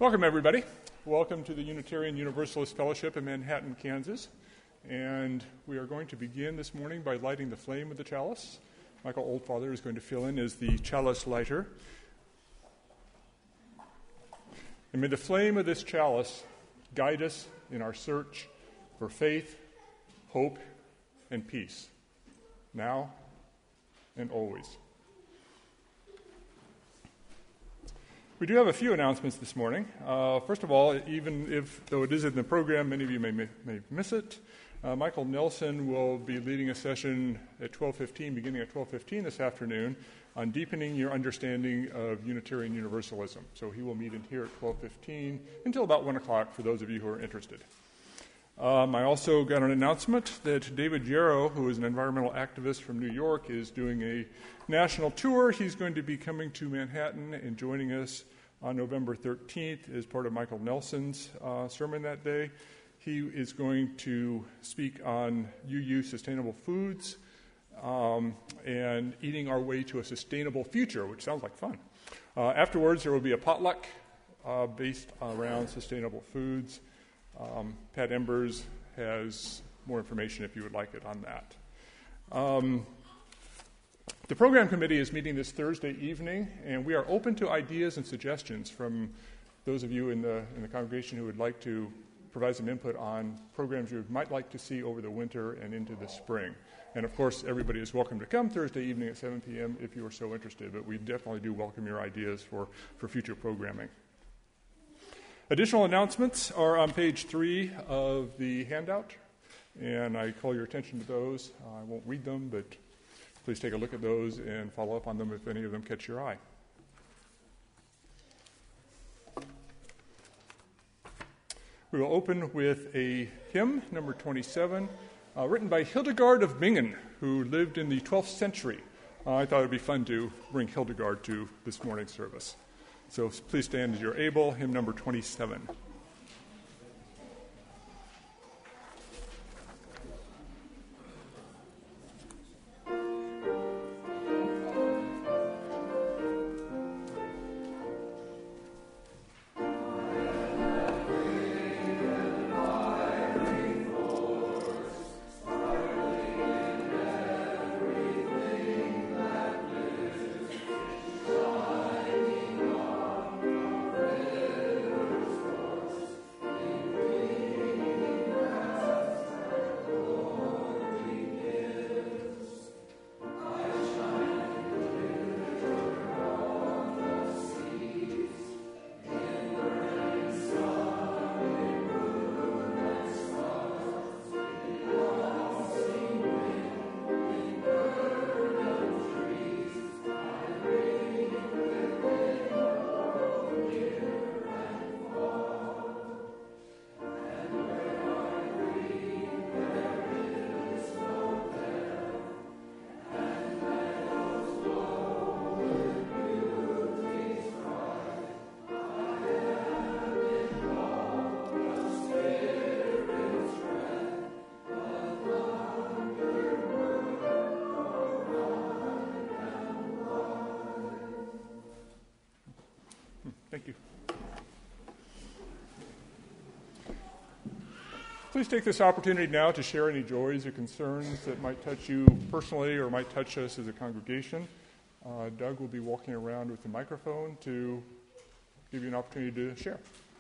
Welcome, everybody. Welcome to the Unitarian Universalist Fellowship in Manhattan, Kansas. And we are going to begin this morning by lighting the flame of the chalice. Michael Oldfather is going to fill in as the chalice lighter. And may the flame of this chalice guide us in our search for faith, hope, and peace, now and always. We do have a few announcements this morning. First of all, though it is in the program, many of you may miss it. Michael Nelson will be leading a session at 12:15, beginning at 12:15 this afternoon, on deepening your understanding of Unitarian Universalism. So he will meet in here at 12:15 until about 1 o'clock for those of you who are interested. I also got an announcement that David Yarrow, who is an environmental activist from New York, is doing a national tour. He's going to be coming to Manhattan and joining us on November 13th as part of Michael Nelson's sermon that day. He is going to speak on UU sustainable foods and eating our way to a sustainable future, which sounds like fun. Afterwards, there will be a potluck based around sustainable foods. Pat Embers has more information if you would like it on that. The program committee is meeting this Thursday evening, and we are open to ideas and suggestions from those of you in the congregation who would like to provide some input on programs you might like to see over the winter and into the spring. And of course, everybody is welcome to come Thursday evening at 7 p.m. if you are so interested, but we definitely do welcome your ideas for future programming. Additional announcements are on page 3 of the handout, and I call your attention to those. I won't read them, but please take a look at those and follow up on them if any of them catch your eye. We will open with a hymn, number 27, written by Hildegard of Bingen, who lived in the 12th century. I thought it would be fun to bring Hildegard to this morning's service. So please stand as you're able, hymn number 27. Thank you. Please take this opportunity now to share any joys or concerns that might touch you personally or might touch us as a congregation. Doug will be walking around with the microphone to give you an opportunity to share.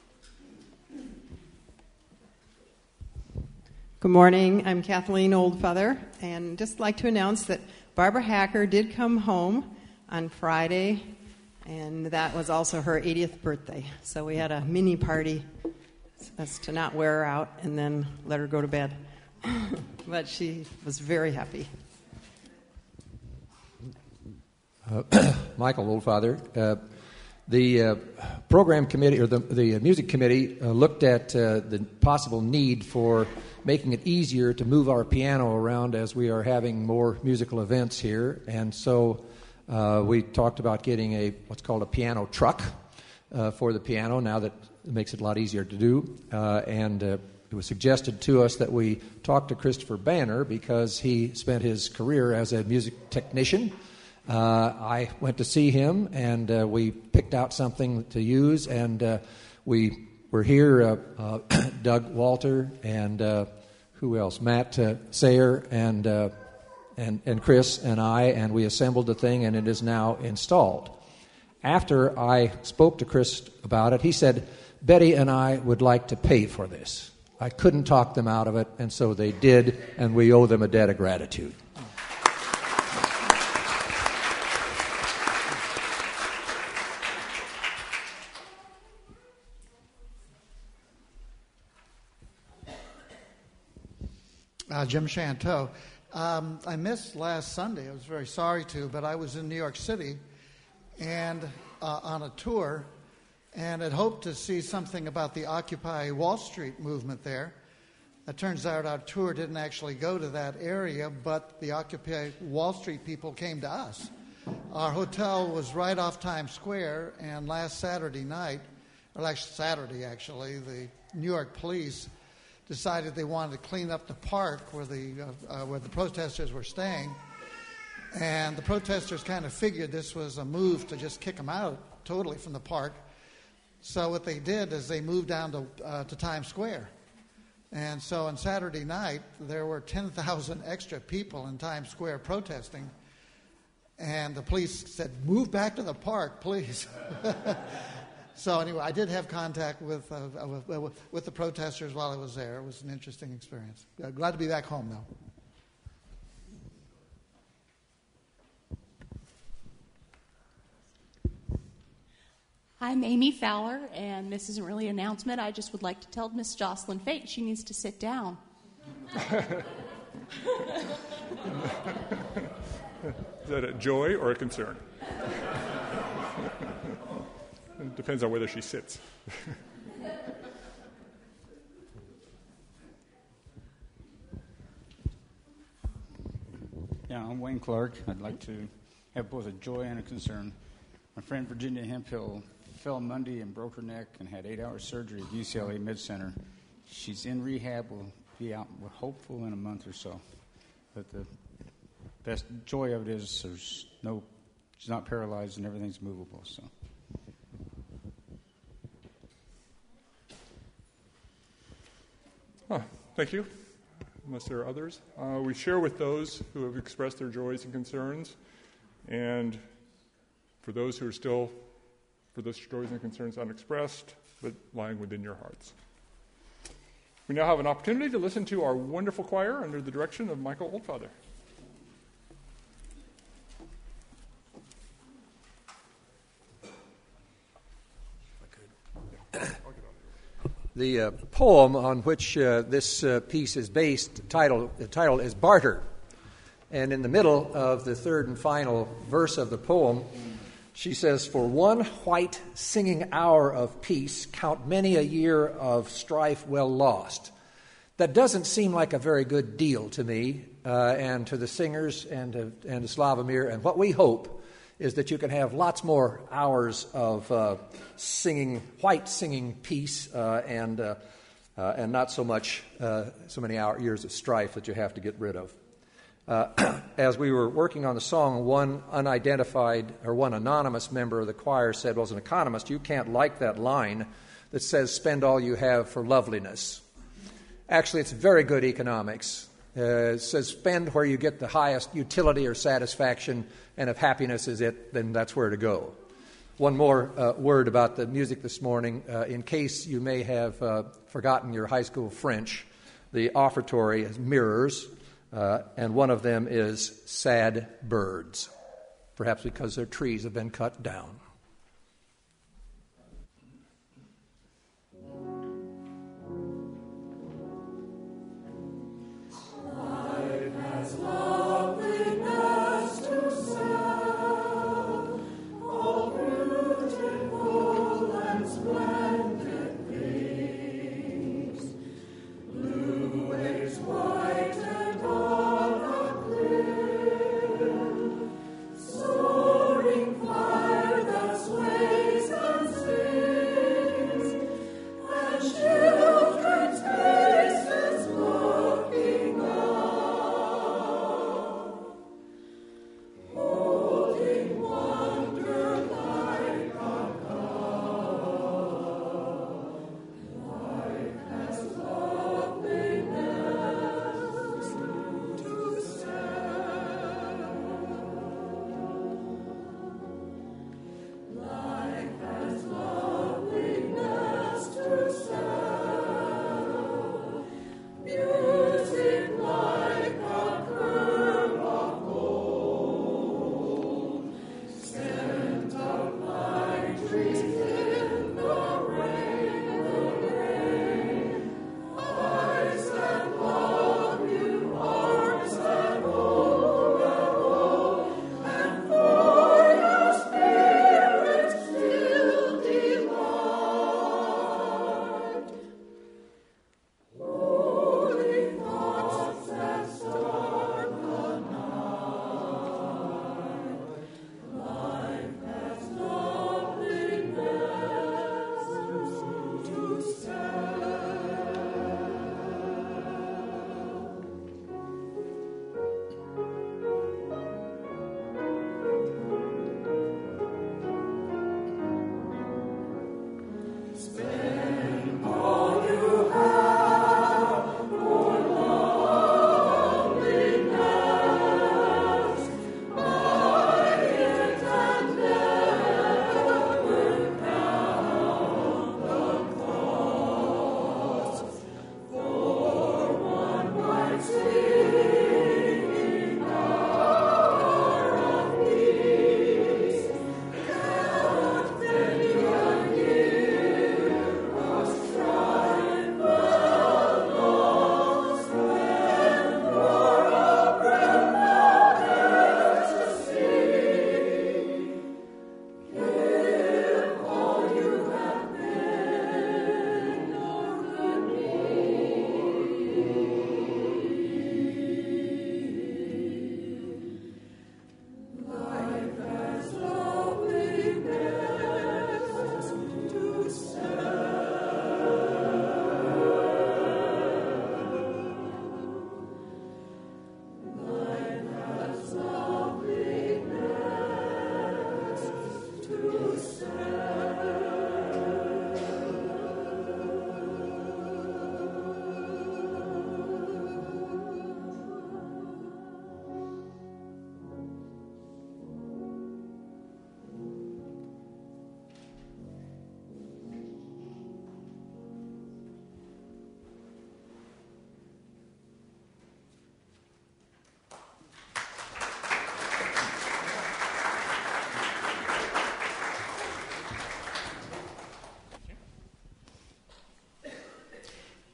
Good morning. I'm Kathleen Oldfather, and just like to announce that Barbara Hacker did come home on Friday, and that was also her 80th birthday. So we had a mini party as to not wear her out and then let her go to bed. But she was very happy. Michael Oldfather. The program committee, or the music committee, looked at the possible need for making it easier to move our piano around as we are having more musical events here. And so we talked about getting what's called a piano truck for the piano, now that it makes it a lot easier to do. And it was suggested to us that we talk to Christopher Banner because he spent his career as a music technician. I went to see him, and we picked out something to use, and we were here, Doug Walter and who else? Matt Sayer and Chris and I, and we assembled the thing, and it is now installed. After I spoke to Chris about it, he said, Betty and I would like to pay for this. I couldn't talk them out of it, and so they did, and we owe them a debt of gratitude. Jim Chanteau. I missed last Sunday. I was very sorry to, but I was in New York City and on a tour, and had hoped to see something about the Occupy Wall Street movement there. It turns out our tour didn't actually go to that area, but the Occupy Wall Street people came to us. Our hotel was right off Times Square, and last Saturday night, or last Saturday actually, the New York police decided they wanted to clean up the park where the protesters were staying. And the protesters kind of figured this was a move to just kick them out totally from the park. So what they did is they moved down to Times Square. And so on Saturday night, there were 10,000 extra people in Times Square protesting. And the police said, move back to the park, please. So anyway, I did have contact with the protesters while I was there. It was an interesting experience. Glad to be back home, though. I'm Amy Fowler, and this isn't really an announcement. I just would like to tell Miss Jocelyn Fate she needs to sit down. Is that a joy or a concern? It depends on whether she sits. Yeah, I'm Wayne Clark. I'd like to have both a joy and a concern. My friend Virginia Hemphill fell Monday and broke her neck and had 8-hour surgery at UCLA Mid-Center. She's in rehab, will be out, we're hopeful, in a month or so. But the best joy of it is she's not paralyzed and everything's movable. So. Thank you. Unless there are others. We share with those who have expressed their joys and concerns, and for those who are still, for those joys and concerns unexpressed, but lying within your hearts. We now have an opportunity to listen to our wonderful choir under the direction of Michael Oldfather. The poem on which this piece is based, the title is Barter. And in the middle of the third and final verse of the poem, she says, "For one white singing hour of peace, count many a year of strife well lost." That doesn't seem like a very good deal to me and to the singers and to Slavomir. And what we hope is that you can have lots more hours of white singing peace and not so many years of strife that you have to get rid of. As we were working on the song, one anonymous member of the choir said, well, as an economist, you can't like that line that says, spend all you have for loveliness. Actually, it's very good economics. It says spend where you get the highest utility or satisfaction, and if happiness is it, then that's where to go. One more word about the music this morning. In case you may have forgotten your high school French, the offertory is mirrors, and one of them is sad birds, perhaps because their trees have been cut down. Soaring fire, the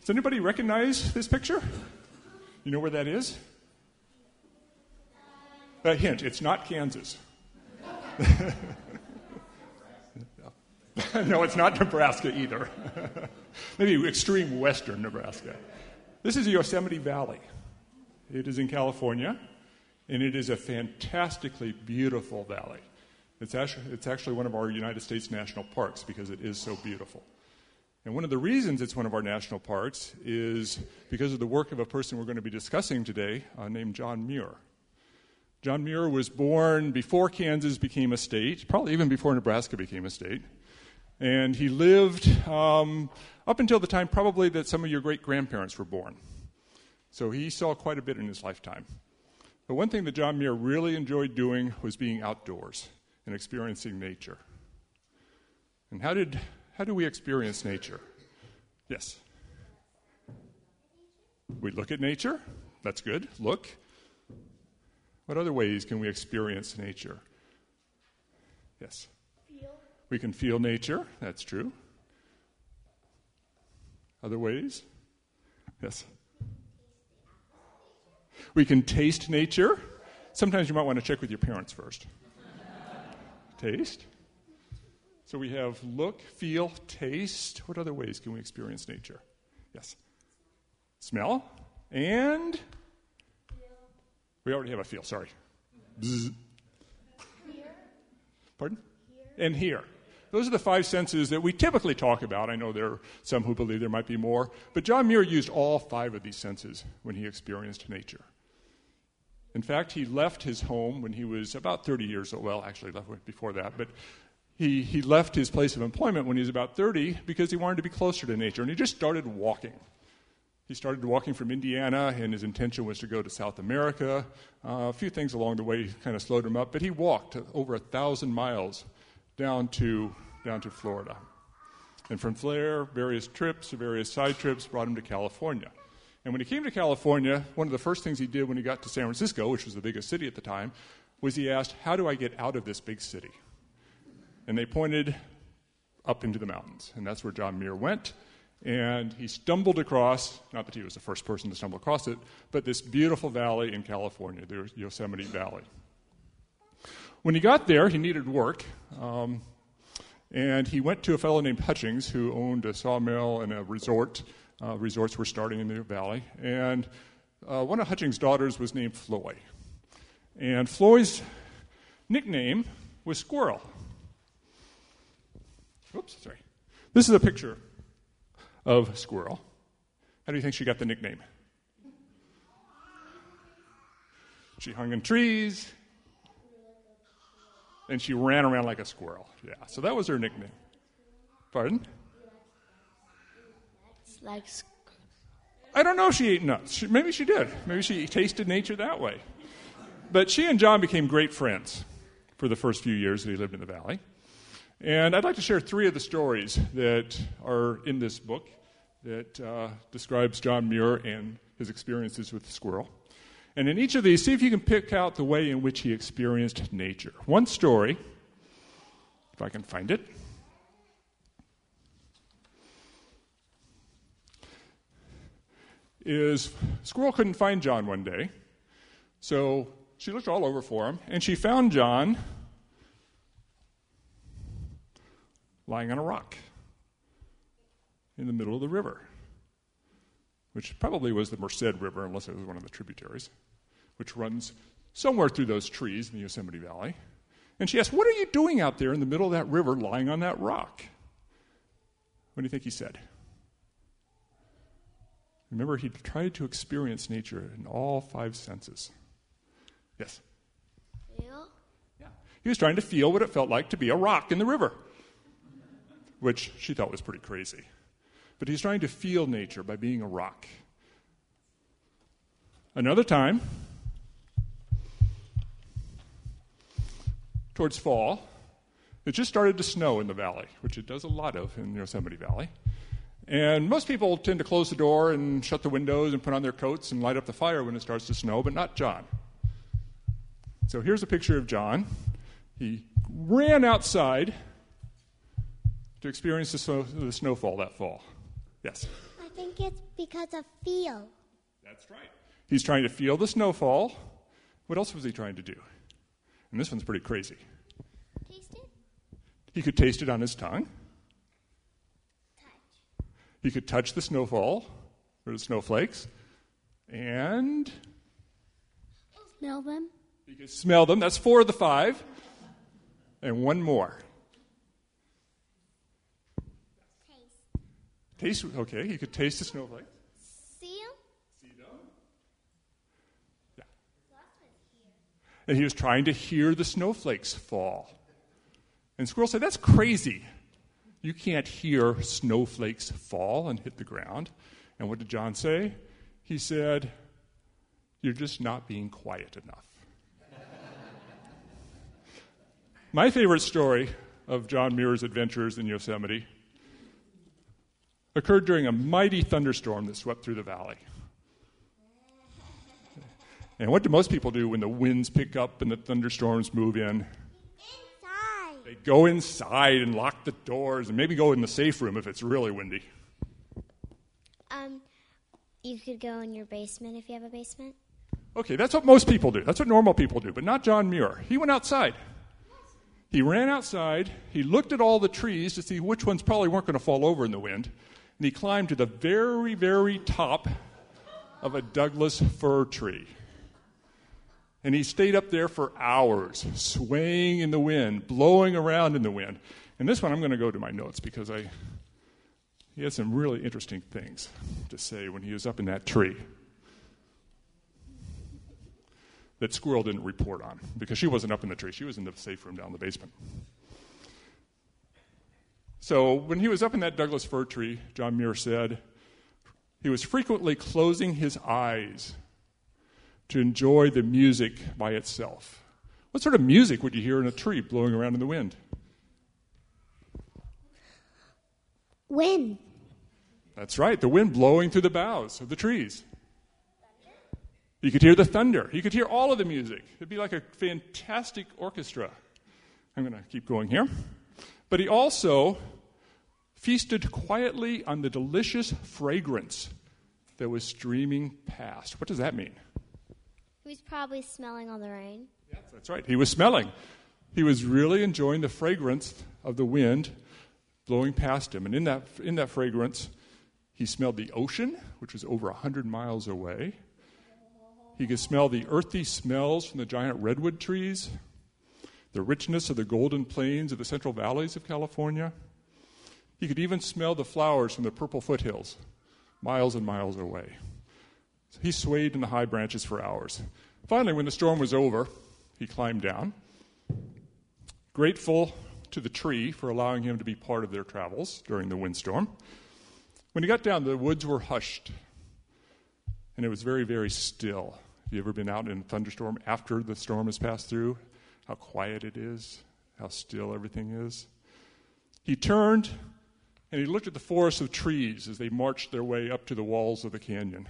Does anybody recognize this picture? You know where that is? A hint, it's not Kansas. No, it's not Nebraska either. Maybe extreme western Nebraska. This is the Yosemite Valley. It is in California, and it is a fantastically beautiful valley. It's actually one of our United States national parks because it is so beautiful. And one of the reasons it's one of our national parks is because of the work of a person we're going to be discussing today named John Muir. John Muir was born before Kansas became a state, probably even before Nebraska became a state. And he lived up until the time probably that some of your great-grandparents were born. So he saw quite a bit in his lifetime. But one thing that John Muir really enjoyed doing was being outdoors and experiencing nature. And how do we experience nature? Yes? We look at nature. That's good. Look. What other ways can we experience nature? Yes? We can feel nature. That's true. Other ways? Yes? We can taste nature. Sometimes you might want to check with your parents first. Taste. So we have look, feel, taste. What other ways can we experience nature? Yes? Smell. And? We already have a feel, sorry. Bzz. Hear. Pardon? Hear. And hear. Those are the 5 senses that we typically talk about. I know there are some who believe there might be more. But John Muir used all 5 of these senses when he experienced nature. In fact, he left his home when he was about 30 years old. Well, actually, left before that. But he left his place of employment when he was about 30 because he wanted to be closer to nature. And he just started walking. He started walking from Indiana, and his intention was to go to South America. A few things along the way kind of slowed him up. But he walked over 1,000 miles down to Florida. And from there, various side trips brought him to California. And when he came to California, one of the first things he did when he got to San Francisco, which was the biggest city at the time, was he asked, how do I get out of this big city? And they pointed up into the mountains. And that's where John Muir went. And he stumbled across, not that he was the first person to stumble across it, but this beautiful valley in California, the Yosemite Valley. When he got there, he needed work, and he went to a fellow named Hutchings who owned a sawmill and a resort. Resorts were starting in the valley, and one of Hutchings' daughters was named Floy. And Floy's nickname was Squirrel. Oops, sorry. This is a picture of Squirrel. How do you think she got the nickname? She hung in trees, and she ran around like a squirrel. Yeah, so that was her nickname. Pardon? It's like I don't know if she ate nuts. Maybe she did. Maybe she tasted nature that way. But she and John became great friends for the first few years that he lived in the valley. And I'd like to share 3 of the stories that are in this book that describes John Muir and his experiences with the squirrel. And in each of these, see if you can pick out the way in which he experienced nature. One story, if I can find it, is Squirrel couldn't find John one day, so she looked all over for him, and she found John lying on a rock in the middle of the river, which probably was the Merced River, unless it was one of the tributaries, which runs somewhere through those trees in the Yosemite Valley. And she asked, what are you doing out there in the middle of that river lying on that rock? What do you think he said? Remember, he tried to experience nature in all 5 senses. Yes? feel. Yeah. He was trying to feel what it felt like to be a rock in the river, which she thought was pretty crazy. But he's trying to feel nature by being a rock. Another time, towards fall, it just started to snow in the valley, which it does a lot of in Yosemite Valley. And most people tend to close the door and shut the windows and put on their coats and light up the fire when it starts to snow, but not John. So here's a picture of John. He ran outside to experience the snowfall that fall. Yes? I think it's because of feel. That's right. He's trying to feel the snowfall. What else was he trying to do? And this one's pretty crazy. Taste it? He could taste it on his tongue. Touch. He could touch the snowfall or the snowflakes. And Smell them. he could smell them. That's 4 of the 5. And one more. Taste. Taste, okay, he could taste the snowflake. See them? See them? Yeah. And he was trying to hear the snowflakes fall. And Squirrel said, that's crazy. You can't hear snowflakes fall and hit the ground. And what did John say? He said, you're just not being quiet enough. My favorite story of John Muir's adventures in Yosemite occurred during a mighty thunderstorm that swept through the valley. And what do most people do when the winds pick up and the thunderstorms move in? Inside. They go inside and lock the doors and maybe go in the safe room if it's really windy. You could go in your basement if you have a basement. Okay, that's what most people do. That's what normal people do, but not John Muir. He went outside. He ran outside. He looked at all the trees to see which ones probably weren't going to fall over in the wind. And he climbed to the very, very top of a Douglas fir tree. And he stayed up there for hours, swaying in the wind, blowing around in the wind. And this one I'm going to go to my notes because he had some really interesting things to say when he was up in that tree that Squirrel didn't report on because she wasn't up in the tree. She was in the safe room down in the basement. So when he was up in that Douglas fir tree, John Muir said, he was frequently closing his eyes to enjoy the music by itself. What sort of music would you hear in a tree blowing around in the wind? Wind. That's right, the wind blowing through the boughs of the trees. You could hear the thunder. You could hear all of the music. It'd be like a fantastic orchestra. I'm going to keep going here. But he also feasted quietly on the delicious fragrance that was streaming past. What does that mean? He was probably smelling all the rain. Yes, that's right. He was smelling. He was really enjoying the fragrance of the wind blowing past him. And in that fragrance, he smelled the ocean, which was over 100 miles away. He could smell the earthy smells from the giant redwood trees, the richness of the golden plains of the central valleys of California. He could even smell the flowers from the purple foothills, miles and miles away. He swayed in the high branches for hours. Finally, when the storm was over, he climbed down, grateful to the tree for allowing him to be part of their travels during the windstorm. When he got down, the woods were hushed, and it was very, very still. Have you ever been out in a thunderstorm after the storm has passed through? How quiet it is, how still everything is. He turned and he looked at the forest of trees as they marched their way up to the walls of the canyon.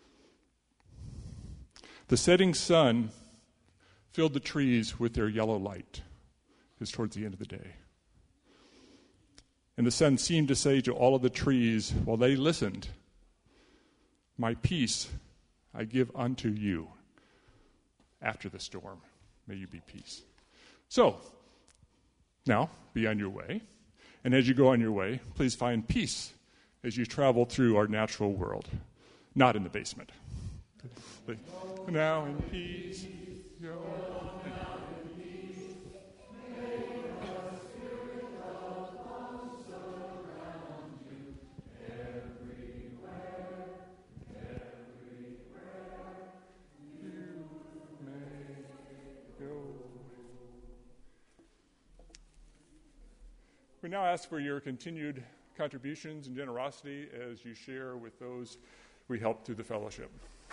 The setting sun filled the trees with their yellow light. It was towards the end of the day. And the sun seemed to say to all of the trees while they listened, "My peace I give unto you. After the storm, may you be peace." So, now, be on your way. And as you go on your way, please find peace as you travel through our natural world. Not in the basement. Now in peace. We now ask for your continued contributions and generosity as you share with those we help through the fellowship.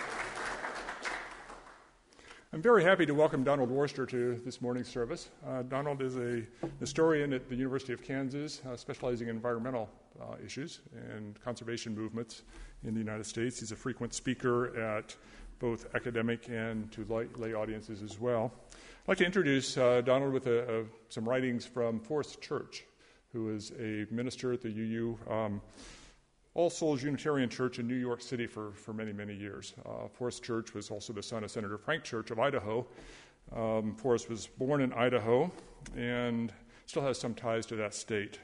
I'm very happy to welcome Donald Worster to this morning's service. Donald is a historian at the University of Kansas, specializing in environmental issues and conservation movements in the United States. He's a frequent speaker at both academic and to lay audiences as well. I'd like to introduce Donald with some writings from Forest Church, who is a minister at the UU All Souls Unitarian Church in New York City for many, many years. Forrest Church was also the son of Senator Frank Church of Idaho. Forrest was born in Idaho and still has some ties to that state.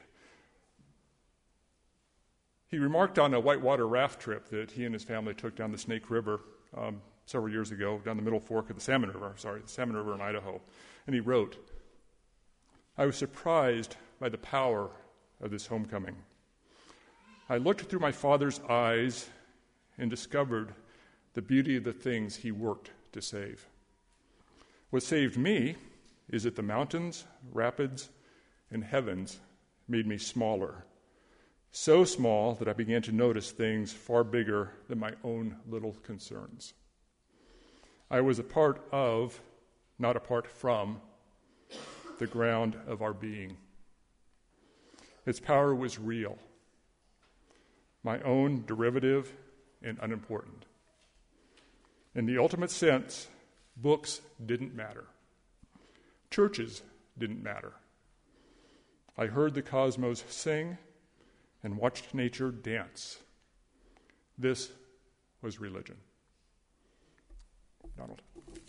He remarked on a whitewater raft trip that he and his family took down the Snake River several years ago, down the Middle Fork of the Salmon River in Idaho. And he wrote, "I was surprised by the power of this homecoming. I looked through my father's eyes and discovered the beauty of the things he worked to save. What saved me is that the mountains, rapids, and heavens made me smaller, so small that I began to notice things far bigger than my own little concerns. I was a part of, not apart from, the ground of our being. Its power was real, my own derivative and unimportant. In the ultimate sense, books didn't matter. Churches didn't matter. I heard the cosmos sing and watched nature dance. This was religion." Donald.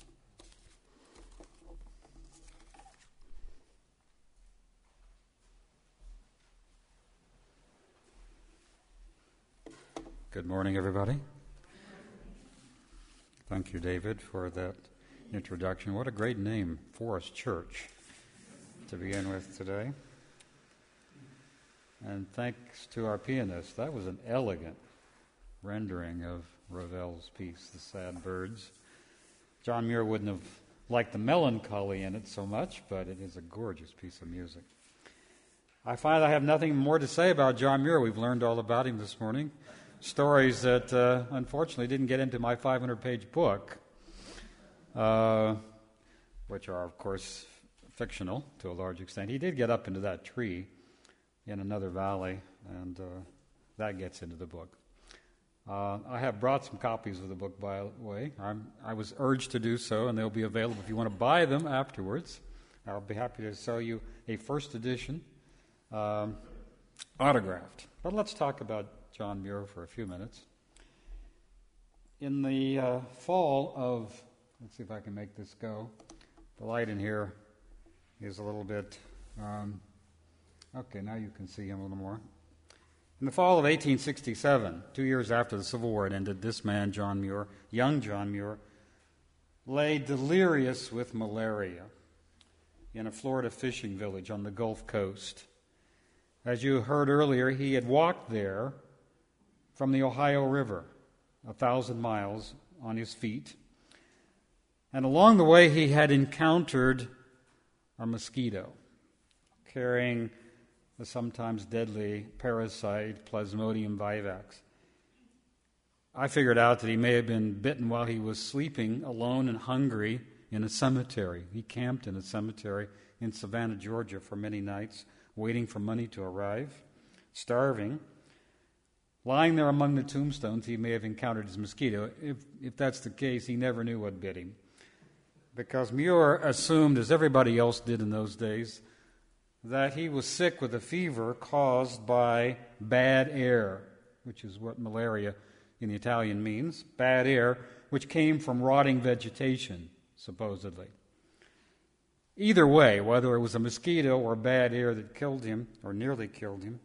Good morning, everybody. Thank you, David, for that introduction. What a great name, Forrest Church, to begin with today. And thanks to our pianist. That was an elegant rendering of Ravel's piece, The Sad Birds. John Muir wouldn't have liked the melancholy in it so much, but it is a gorgeous piece of music. I find I have nothing more to say about John Muir. We've learned all about him this morning. Stories that unfortunately didn't get into my 500-page book, which are, of course, fictional to a large extent. He did get up into that tree in another valley, and that gets into the book. I have brought some copies of the book, by the way. I was urged to do so, and they'll be available if you want to buy them afterwards. I'll be happy to sell you a first edition autographed. But let's talk about John Muir for a few minutes. In the fall of, let's see if I can make this go. The light in here is a little bit, okay, now you can see him a little more. In the fall of 1867, 2 years after the Civil War had ended, this man, John Muir, young John Muir, lay delirious with malaria in a Florida fishing village on the Gulf Coast. As you heard earlier, he had walked there from the Ohio River, 1,000 miles on his feet. And along the way, he had encountered a mosquito carrying the sometimes deadly parasite Plasmodium vivax. I figured out that he may have been bitten while he was sleeping alone and hungry in a cemetery. He camped in a cemetery in Savannah, Georgia for many nights, waiting for money to arrive, starving. Lying there among the tombstones, he may have encountered his mosquito. If that's the case, he never knew what bit him. Because Muir assumed, as everybody else did in those days, that he was sick with a fever caused by bad air, which is what malaria in the Italian means, bad air, which came from rotting vegetation, supposedly. Either way, whether it was a mosquito or bad air that killed him, or nearly killed him,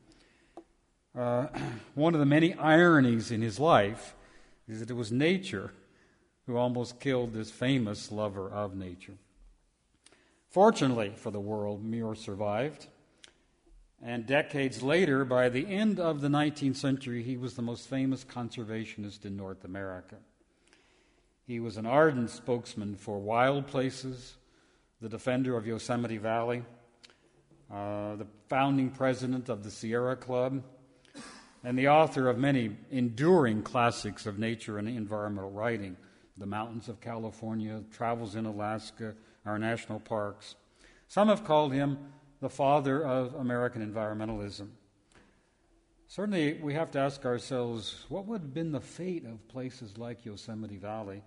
one of the many ironies in his life is that it was nature who almost killed this famous lover of nature. Fortunately for the world, Muir survived, and decades later, by the end of the 19th century, he was the most famous conservationist in North America. He was an ardent spokesman for wild places, the defender of Yosemite Valley, the founding president of the Sierra Club, and the author of many enduring classics of nature and environmental writing, The Mountains of California, Travels in Alaska, our national parks. Some have called him the father of American environmentalism. Certainly, we have to ask ourselves, what would have been the fate of places like Yosemite Valley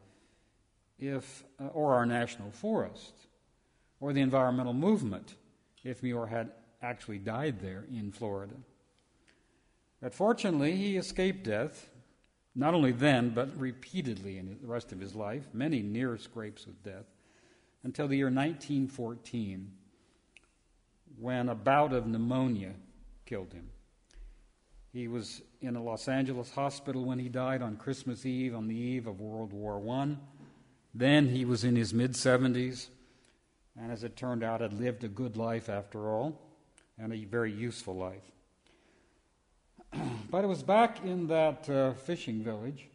or our national forest, or the environmental movement, if Muir had actually died there in Florida? But fortunately, he escaped death, not only then, but repeatedly in the rest of his life, many near scrapes with death, until the year 1914, when a bout of pneumonia killed him. He was in a Los Angeles hospital when he died on Christmas Eve, on the eve of World War I. Then he was in his mid-70s, and as it turned out, had lived a good life after all, and a very useful life. But it was back in that fishing village,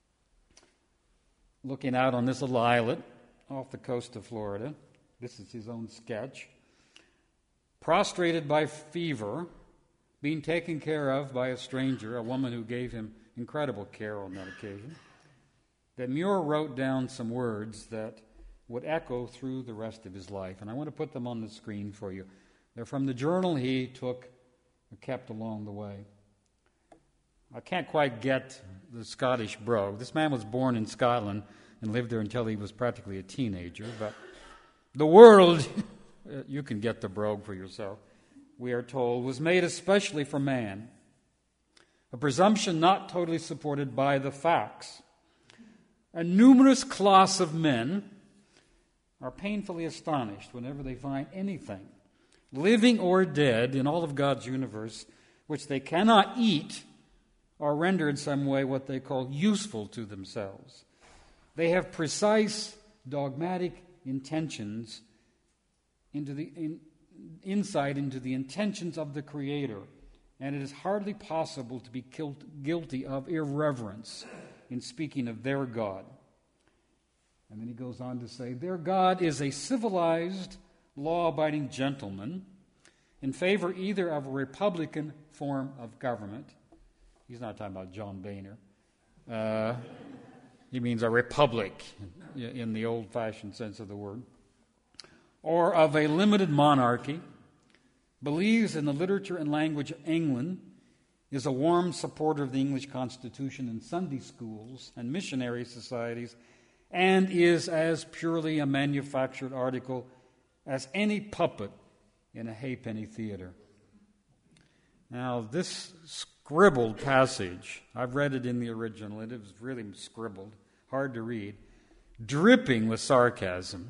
looking out on this little islet off the coast of Florida. This is his own sketch. Prostrated by fever, being taken care of by a stranger, a woman who gave him incredible care on that occasion, that Muir wrote down some words that would echo through the rest of his life. And I want to put them on the screen for you. They're from the journal he took and kept along the way. I can't quite get the Scottish brogue. This man was born in Scotland and lived there until he was practically a teenager. But the world, you can get the brogue for yourself, we are told, was made especially for man. A presumption not totally supported by the facts. A numerous class of men are painfully astonished whenever they find anything, living or dead, in all of God's universe, which they cannot eat or render in some way what they call useful to themselves. They have precise, dogmatic intentions insight into the intentions of the Creator, and it is hardly possible to be guilty of irreverence in speaking of their God. And then he goes on to say, their God is a civilized, law-abiding gentleman in favor either of a republican form of government. He's not talking about John Boehner. He means a republic in the old-fashioned sense of the word. Or of a limited monarchy, believes in the literature and language of England, is a warm supporter of the English Constitution in Sunday schools and missionary societies, and is as purely a manufactured article as any puppet in a halfpenny theater. Now, this scribbled passage, I've read it in the original, and it was really scribbled, hard to read, dripping with sarcasm,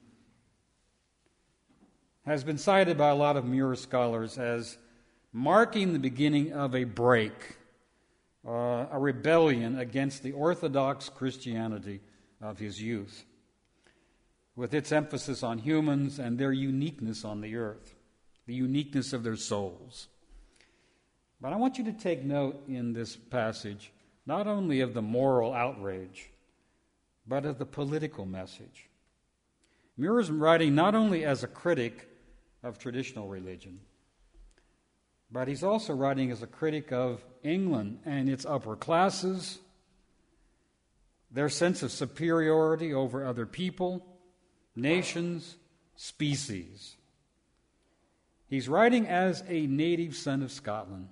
has been cited by a lot of Muir scholars as marking the beginning of a break, a rebellion against the orthodox Christianity of his youth, with its emphasis on humans and their uniqueness on the earth, the uniqueness of their souls. But I want you to take note in this passage not only of the moral outrage, but of the political message. Muir is writing not only as a critic of traditional religion, but he's also writing as a critic of England and its upper classes, their sense of superiority over other people, nations, species. He's writing as a native son of Scotland,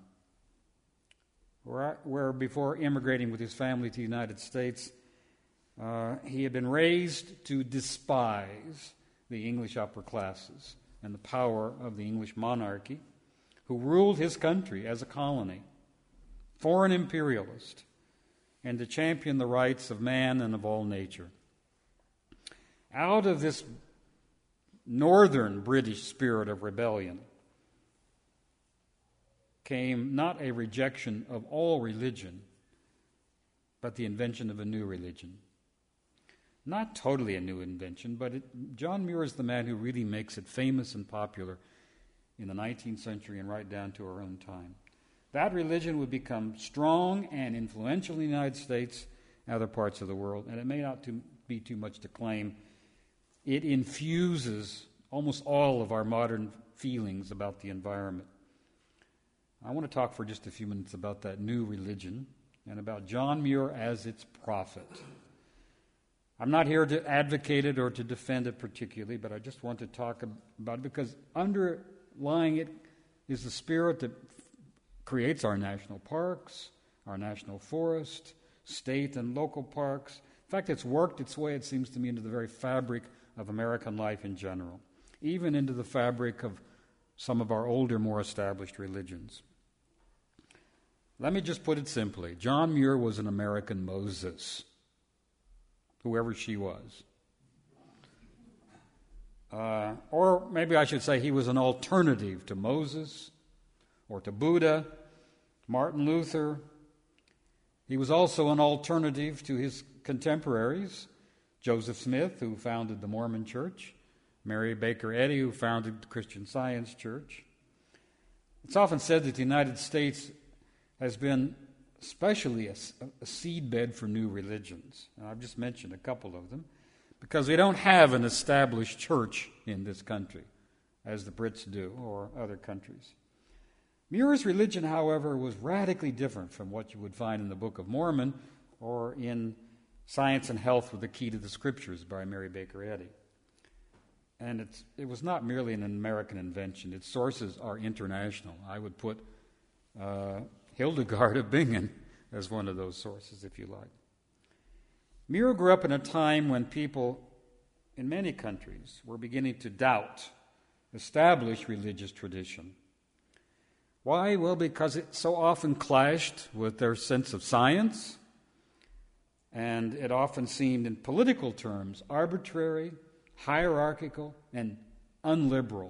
where before immigrating with his family to the United States, he had been raised to despise the English upper classes and the power of the English monarchy, who ruled his country as a colony, foreign imperialist, and to champion the rights of man and of all nature. Out of this northern British spirit of rebellion came not a rejection of all religion, but the invention of a new religion. Not totally a new invention, but John Muir is the man who really makes it famous and popular in the 19th century and right down to our own time. That religion would become strong and influential in the United States and other parts of the world, and it may not be too much to claim. It infuses almost all of our modern feelings about the environment. I want to talk for just a few minutes about that new religion and about John Muir as its prophet. I'm not here to advocate it or to defend it particularly, but I just want to talk about it because underlying it is the spirit that creates our national parks, our national forest, state and local parks. In fact, it's worked its way, it seems to me, into the very fabric of American life in general, even into the fabric of some of our older, more established religions. Let me just put it simply. John Muir was an American Moses, whoever she was. Or maybe I should say he was an alternative to Moses or to Buddha, Martin Luther. He was also an alternative to his contemporaries, Joseph Smith, who founded the Mormon Church, Mary Baker Eddy, who founded the Christian Science Church. It's often said that the United States has been especially a seedbed for new religions. And I've just mentioned a couple of them, because we don't have an established church in this country, as the Brits do, or other countries. Muir's religion, however, was radically different from what you would find in the Book of Mormon or in Science and Health with the Key to the Scriptures by Mary Baker Eddy. And it was not merely an American invention. Its sources are international. I would put Hildegard of Bingen as one of those sources, if you like. Muir grew up in a time when people in many countries were beginning to doubt established religious tradition. Why? Well, because it so often clashed with their sense of science, and it often seemed, in political terms, arbitrary, hierarchical, and unliberal.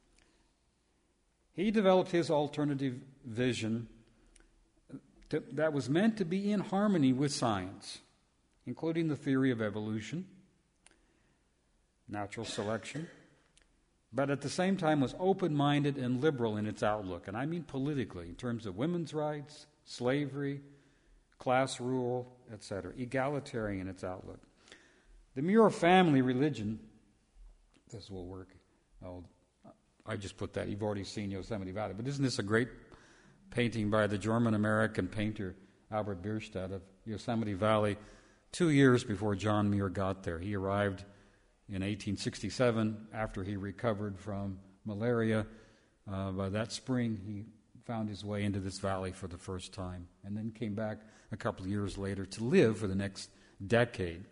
He developed his alternative vision that was meant to be in harmony with science, including the theory of evolution, natural selection, but at the same time was open-minded and liberal in its outlook. And I mean politically, in terms of women's rights, slavery, class rule, etc., egalitarian in its outlook. The Muir family religion, this will work. Oh, I just put that. You've already seen Yosemite Valley. But isn't this a great painting by the German-American painter Albert Bierstadt of Yosemite Valley 2 years before John Muir got there? He arrived in 1867 after he recovered from malaria. By that spring, he found his way into this valley for the first time, and then came back a couple of years later to live for the next decade.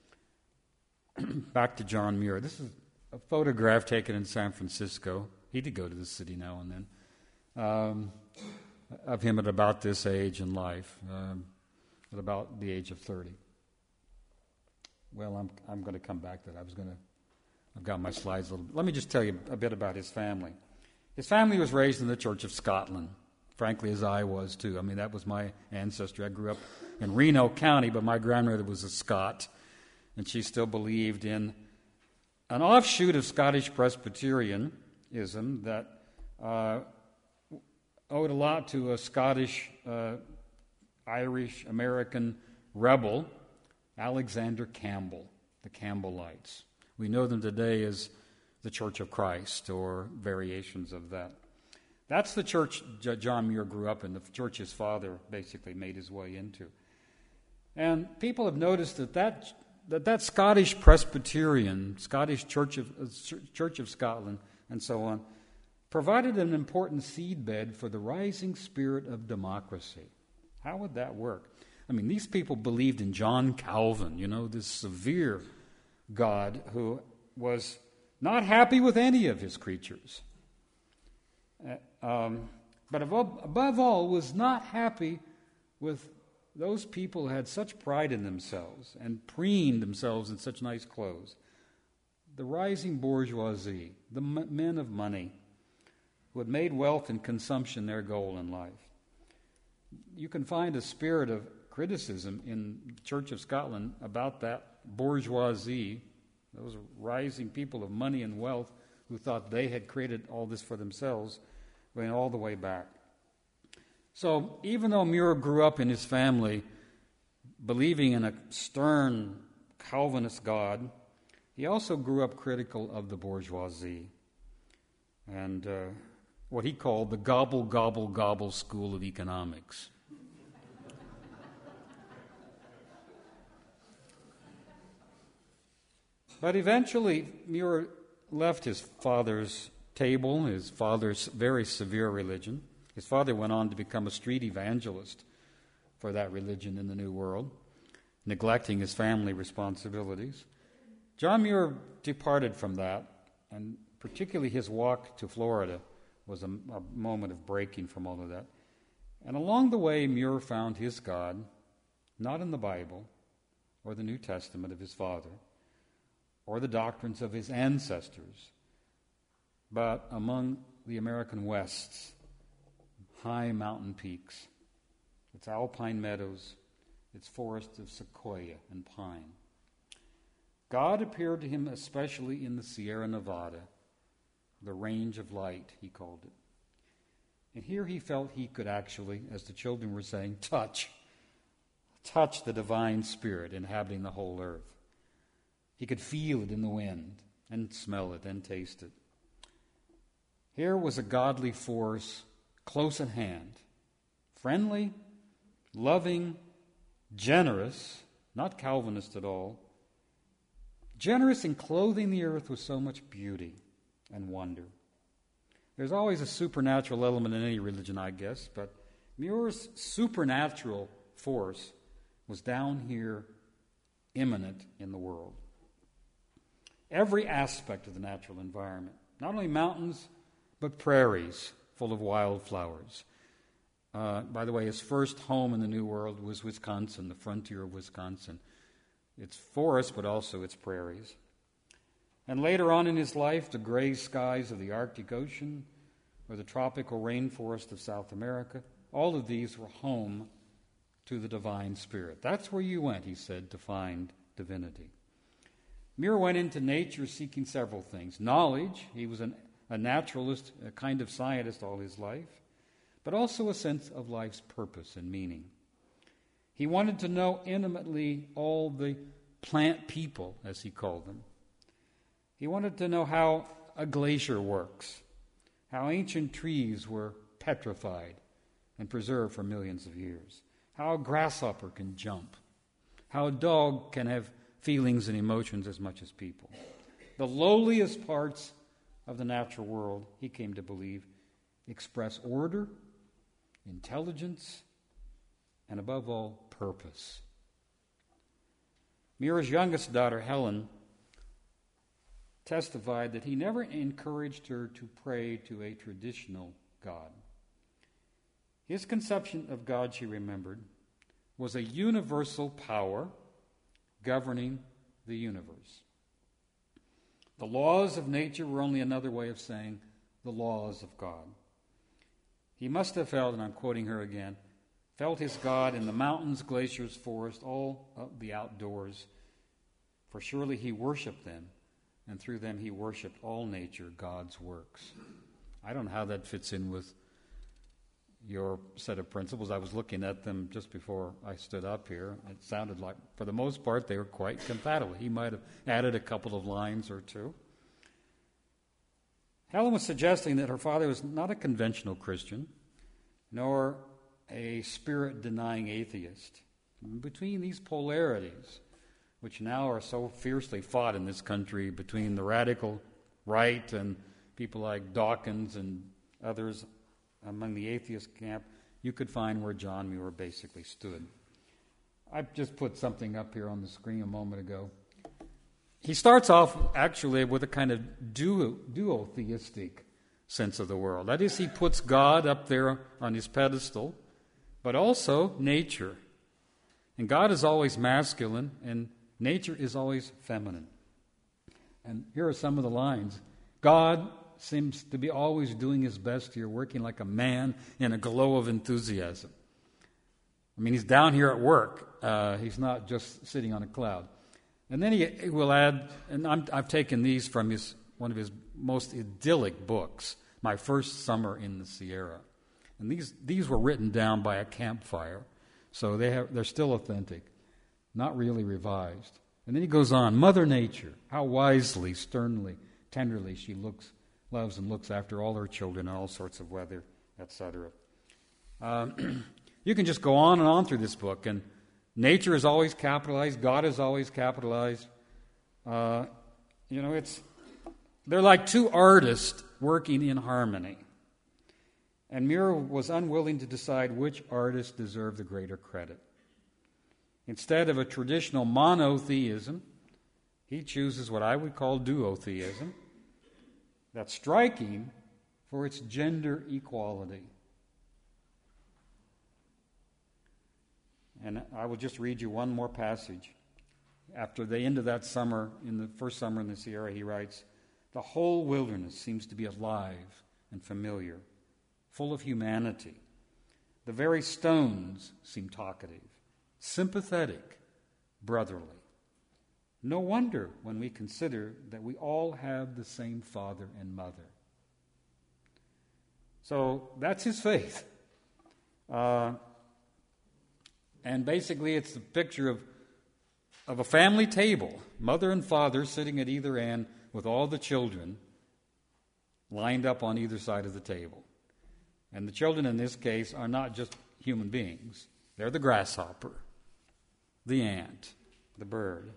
Back to John Muir. This is a photograph taken in San Francisco. He did go to the city now and then, of him at about this age in life, at about the age of 30. Well, I'm going to come back to that. I've got my slides a little bit. Let me just tell you a bit about his family. His family was raised in the Church of Scotland, frankly, as I was too. I mean, that was my ancestry. I grew up in Reno County, but my grandmother was a Scot, and she still believed in an offshoot of Scottish Presbyterianism that owed a lot to a Scottish, Irish-American rebel, Alexander Campbell, the Campbellites. We know them today as the Church of Christ or variations of that. That's the church John Muir grew up in, the church his father basically made his way into. And people have noticed that Scottish Presbyterian, Scottish Church of Scotland, and so on, provided an important seedbed for the rising spirit of democracy. How would that work? I mean, these people believed in John Calvin, this severe God who was not happy with any of his creatures. But above all, was not happy with those people who had such pride in themselves and preened themselves in such nice clothes. The rising bourgeoisie, the men of money, who had made wealth and consumption their goal in life. You can find a spirit of criticism in the Church of Scotland about that bourgeoisie, those rising people of money and wealth who thought they had created all this for themselves, going all the way back. So even though Muir grew up in his family believing in a stern Calvinist God, he also grew up critical of the bourgeoisie and what he called the gobble, gobble, gobble school of economics. But eventually, Muir left his father's table, his father's very severe religion. His father went on to become a street evangelist for that religion in the New World, neglecting his family responsibilities. John Muir departed from that, and particularly his walk to Florida was a moment of breaking from all of that. And along the way, Muir found his God, not in the Bible or the New Testament of his father or the doctrines of his ancestors, but among the American West's high mountain peaks, its alpine meadows, its forests of sequoia and pine. God appeared to him especially in the Sierra Nevada, the range of light, he called it. And here he felt he could actually, as the children were saying, touch the divine spirit inhabiting the whole earth. He could feel it in the wind and smell it and taste it. Here was a godly force close at hand, friendly, loving, generous, not Calvinist at all, generous in clothing the earth with so much beauty and wonder. There's always a supernatural element in any religion, I guess, but Muir's supernatural force was down here, immanent in the world. Every aspect of the natural environment, not only mountains, but prairies full of wildflowers. By the way, his first home in the New World was Wisconsin, the frontier of Wisconsin. It's forest, but also its prairies. And later on in his life, the gray skies of the Arctic Ocean or the tropical rainforest of South America, all of these were home to the divine spirit. That's where you went, he said, to find divinity. Muir went into nature seeking several things. Knowledge, he was a naturalist, a kind of scientist all his life, but also a sense of life's purpose and meaning. He wanted to know intimately all the plant people, as he called them. He wanted to know how a glacier works, how ancient trees were petrified and preserved for millions of years, how a grasshopper can jump, how a dog can have feelings and emotions as much as people. The lowliest parts of the natural world, he came to believe, express order, intelligence, and above all, purpose. Muir's youngest daughter, Helen, testified that he never encouraged her to pray to a traditional God. His conception of God, she remembered, was a universal power governing the universe. The laws of nature were only another way of saying the laws of God. He must have felt, and I'm quoting her again, felt his God in the mountains, glaciers, forests, all of the outdoors, for surely he worshipped them, and through them he worshipped all nature, God's works. I don't know how that fits in with your set of principles. I was looking at them just before I stood up here. It sounded like, for the most part, they were quite compatible. He might have added a couple of lines or two. Helen was suggesting that her father was not a conventional Christian, nor a spirit-denying atheist. Between these polarities, which now are so fiercely fought in this country between the radical right and people like Dawkins and others among the atheist camp, you could find where John Muir basically stood. I just put something up here on the screen a moment ago. He starts off actually with a kind of duotheistic sense of the world. That is, he puts God up there on his pedestal, but also nature. And God is always masculine, and nature is always feminine. And here are some of the lines. God seems to be always doing his best here, working like a man in a glow of enthusiasm. I mean, he's down here at work. He's not just sitting on a cloud. And then he will add, and I've taken these from one of his most idyllic books, My First Summer in the Sierra. And these were written down by a campfire, so they're still authentic, not really revised. And then he goes on, Mother Nature, how wisely, sternly, tenderly she loves and looks after all her children in all sorts of weather, etc. You can just go on and on through this book, and nature is always capitalized, God is always capitalized. They're like two artists working in harmony. And Muir was unwilling to decide which artist deserved the greater credit. Instead of a traditional monotheism, he chooses what I would call duotheism. That's striking for its gender equality. And I will just read you one more passage. After the end of that summer, in the first summer in the Sierra, he writes, "The whole wilderness seems to be alive and familiar, full of humanity. The very stones seem talkative, sympathetic, brotherly. No wonder when we consider that we all have the same father and mother." So that's his faith. And basically it's the picture of a family table, mother and father sitting at either end with all the children lined up on either side of the table. And the children in this case are not just human beings. They're the grasshopper, the ant, the bird.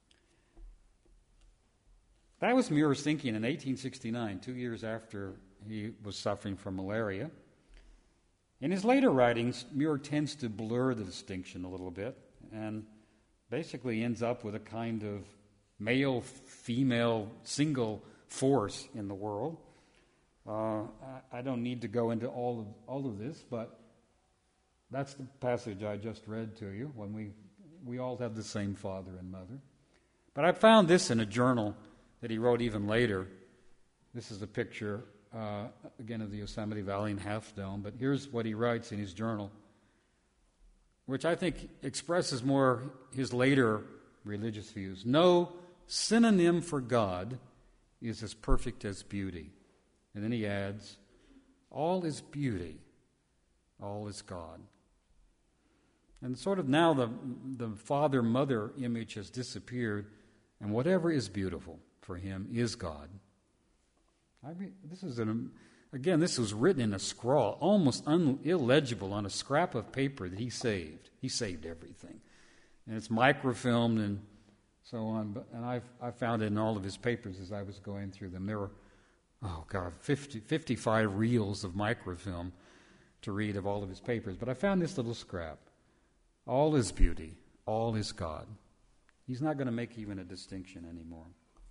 That was Muir's thinking in 1869, 2 years after he was suffering from malaria. In his later writings, Muir tends to blur the distinction a little bit and basically ends up with a kind of male-female single force in the world. I don't need to go into all of this, but that's the passage I just read to you, when we all have the same father and mother. But I found this in a journal that he wrote even later. This is a picture, again, of the Yosemite Valley and Half Dome, but here's what he writes in his journal, which I think expresses more his later religious views. "No synonym for God is as perfect as beauty." And then he adds, "All is beauty, all is God." And sort of now the father-mother image has disappeared, and whatever is beautiful for him is God. This was written in a scrawl, almost illegible on a scrap of paper that he saved. He saved everything. And it's microfilmed and so on. And I found it in all of his papers as I was going through them. There were, 55 reels of microfilm to read of all of his papers. But I found this little scrap. All is beauty, all is God. He's not going to make even a distinction anymore.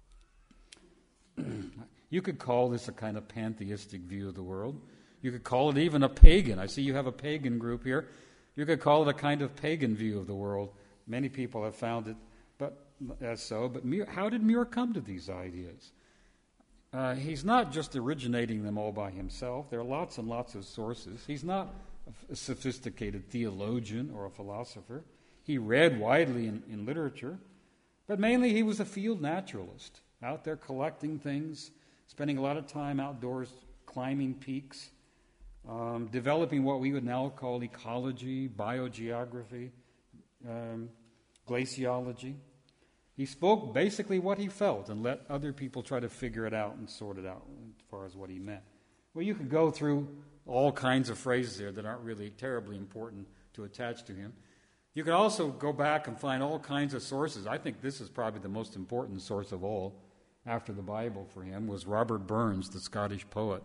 You could call this a kind of pantheistic view of the world. You could call it even a pagan. I see you have a pagan group here. You could call it a kind of pagan view of the world. Many people have found it But how did Muir come to these ideas? He's not just originating them all by himself. There are lots and lots of sources. He's not a sophisticated theologian or a philosopher. He read widely in literature, but mainly he was a field naturalist, out there collecting things, spending a lot of time outdoors climbing peaks, developing what we would now call ecology, biogeography, glaciology. He spoke basically what he felt and let other people try to figure it out and sort it out as far as what he meant. Well, you could go through all kinds of phrases there that aren't really terribly important to attach to him. You could also go back and find all kinds of sources. I think this is probably the most important source of all after the Bible for him was Robert Burns, the Scottish poet.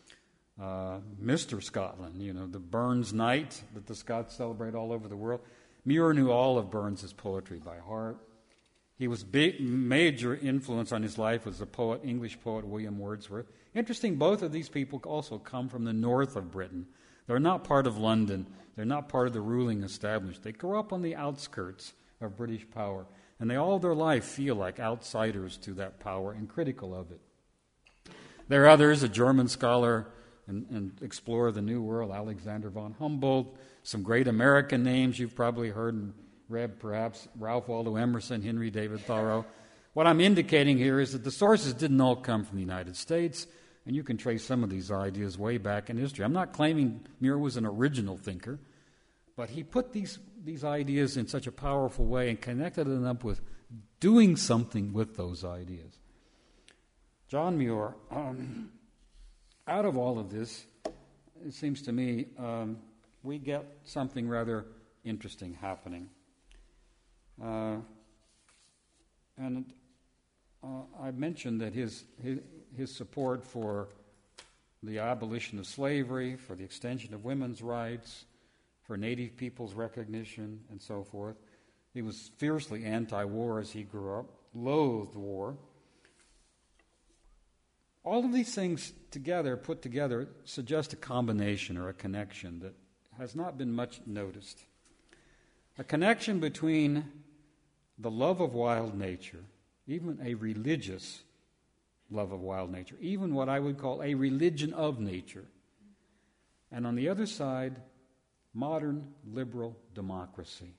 Mr. Scotland, the Burns Night that the Scots celebrate all over the world. Muir knew all of Burns' poetry by heart. He was major influence on his life was the English poet William Wordsworth. Interesting, both of these people also come from the north of Britain. They're not part of London. They're not part of the ruling establishment. They grew up on the outskirts of British power, and they all their life feel like outsiders to that power and critical of it. There are others, a German scholar and explorer of the New World, Alexander von Humboldt, some great American names you've probably heard and read, perhaps Ralph Waldo Emerson, Henry David Thoreau. What I'm indicating here is that the sources didn't all come from the United States, and you can trace some of these ideas way back in history. I'm not claiming Muir was an original thinker, but he put these ideas in such a powerful way and connected them up with doing something with those ideas. John Muir, out of all of this, it seems to me, we get something rather interesting happening. I mentioned that his support for the abolition of slavery, for the extension of women's rights, for Native people's recognition, and so forth. He was fiercely anti-war as he grew up, loathed war. All of these things put together, suggest a combination or a connection that has not been much noticed. a connection between the love of wild nature, even a religious love of wild nature, even what I would call a religion of nature, and on the other side, modern liberal democracy.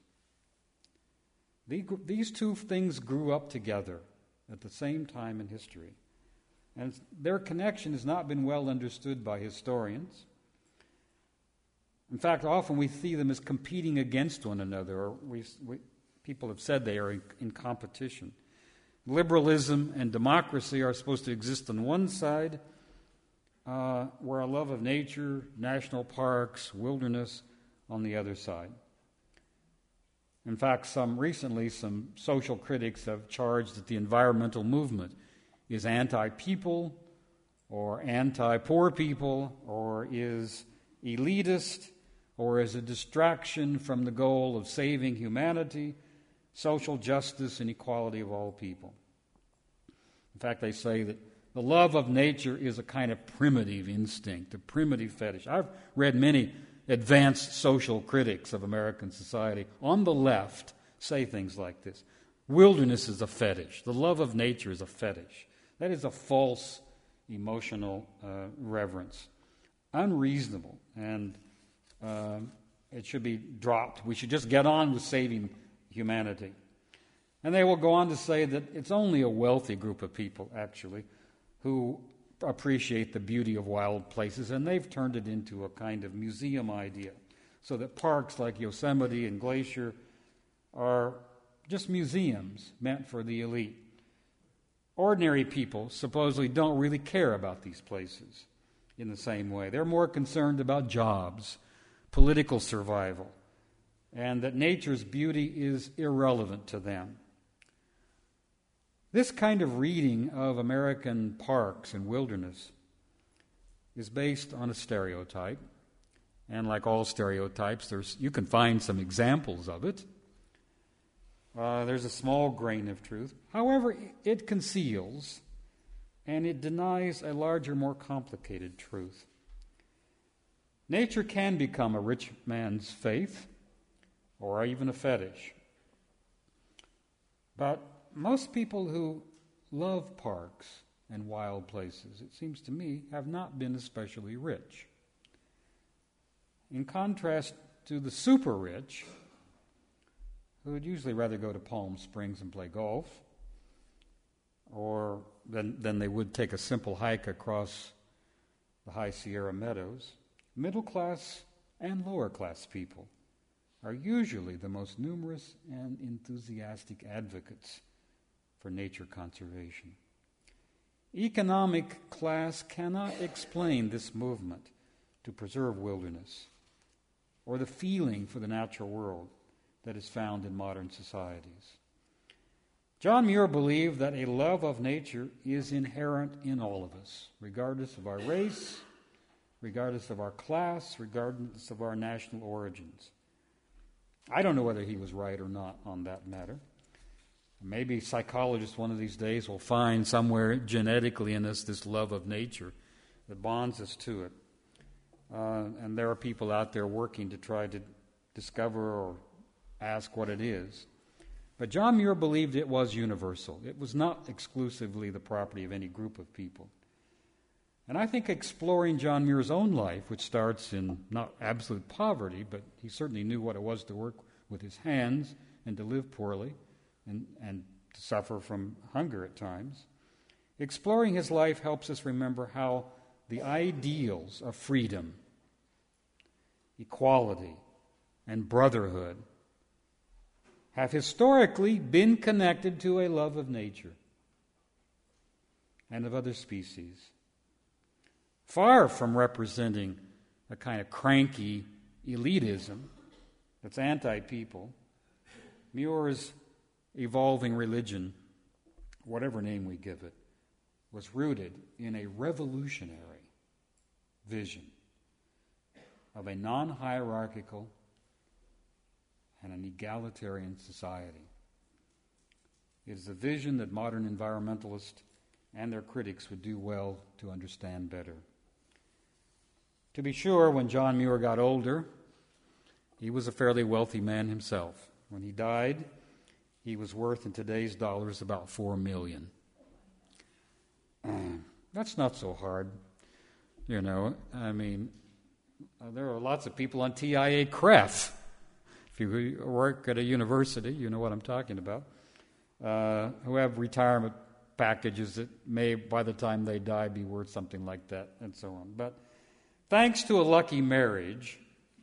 These two things grew up together at the same time in history, and their connection has not been well understood by historians. In fact, often we see them as competing against one another, or people have said they are in competition. Liberalism and democracy are supposed to exist on one side, where a love of nature, national parks, wilderness on the other side. In fact, some social critics have charged that the environmental movement is anti-people, or anti-poor people, or is elitist, or is a distraction from the goal of saving humanity, social justice, and equality of all people. In fact, they say that the love of nature is a kind of primitive instinct, a primitive fetish. I've read many advanced social critics of American society on the left say things like this. Wilderness is a fetish. The love of nature is a fetish. That is a false emotional reverence. Unreasonable, and it should be dropped. We should just get on with saving humanity. And they will go on to say that it's only a wealthy group of people, actually, who appreciate the beauty of wild places, and they've turned it into a kind of museum idea, so that parks like Yosemite and Glacier are just museums meant for the elite. Ordinary people supposedly don't really care about these places in the same way. They're more concerned about jobs, political survival, and that nature's beauty is irrelevant to them. This kind of reading of American parks and wilderness is based on a stereotype, and like all stereotypes, you can find some examples of it. There's a small grain of truth. However, it conceals and it denies a larger, more complicated truth. Nature can become a rich man's faith, or even a fetish. But most people who love parks and wild places, it seems to me, have not been especially rich. In contrast to the super rich, who would usually rather go to Palm Springs and play golf, or than they would take a simple hike across the high Sierra Meadows, middle class and lower class people are usually the most numerous and enthusiastic advocates for nature conservation. Economic class cannot explain this movement to preserve wilderness or the feeling for the natural world that is found in modern societies. John Muir believed that a love of nature is inherent in all of us, regardless of our race, regardless of our class, regardless of our national origins. I don't know whether he was right or not on that matter. Maybe psychologists one of these days will find somewhere genetically in us this love of nature that bonds us to it. And there are people out there working to try to discover or ask what it is. But John Muir believed it was universal. It was not exclusively the property of any group of people. And I think exploring John Muir's own life, which starts in not absolute poverty, but he certainly knew what it was to work with his hands and to live poorly and to suffer from hunger at times. Exploring his life helps us remember how the ideals of freedom, equality, and brotherhood have historically been connected to a love of nature and of other species. Far from representing a kind of cranky elitism that's anti-people, Muir's evolving religion, whatever name we give it, was rooted in a revolutionary vision of a non-hierarchical and an egalitarian society. It is a vision that modern environmentalists and their critics would do well to understand better. To be sure, when John Muir got older, He was a fairly wealthy man himself. When he died, he was worth in today's dollars about $4 million. That's not so hard, you know. I mean, there are lots of people on TIAA-CREF. If you work at a university, you know what I'm talking about, who have retirement packages that may, by the time they die, be worth something like that, and so on. But thanks to a lucky marriage,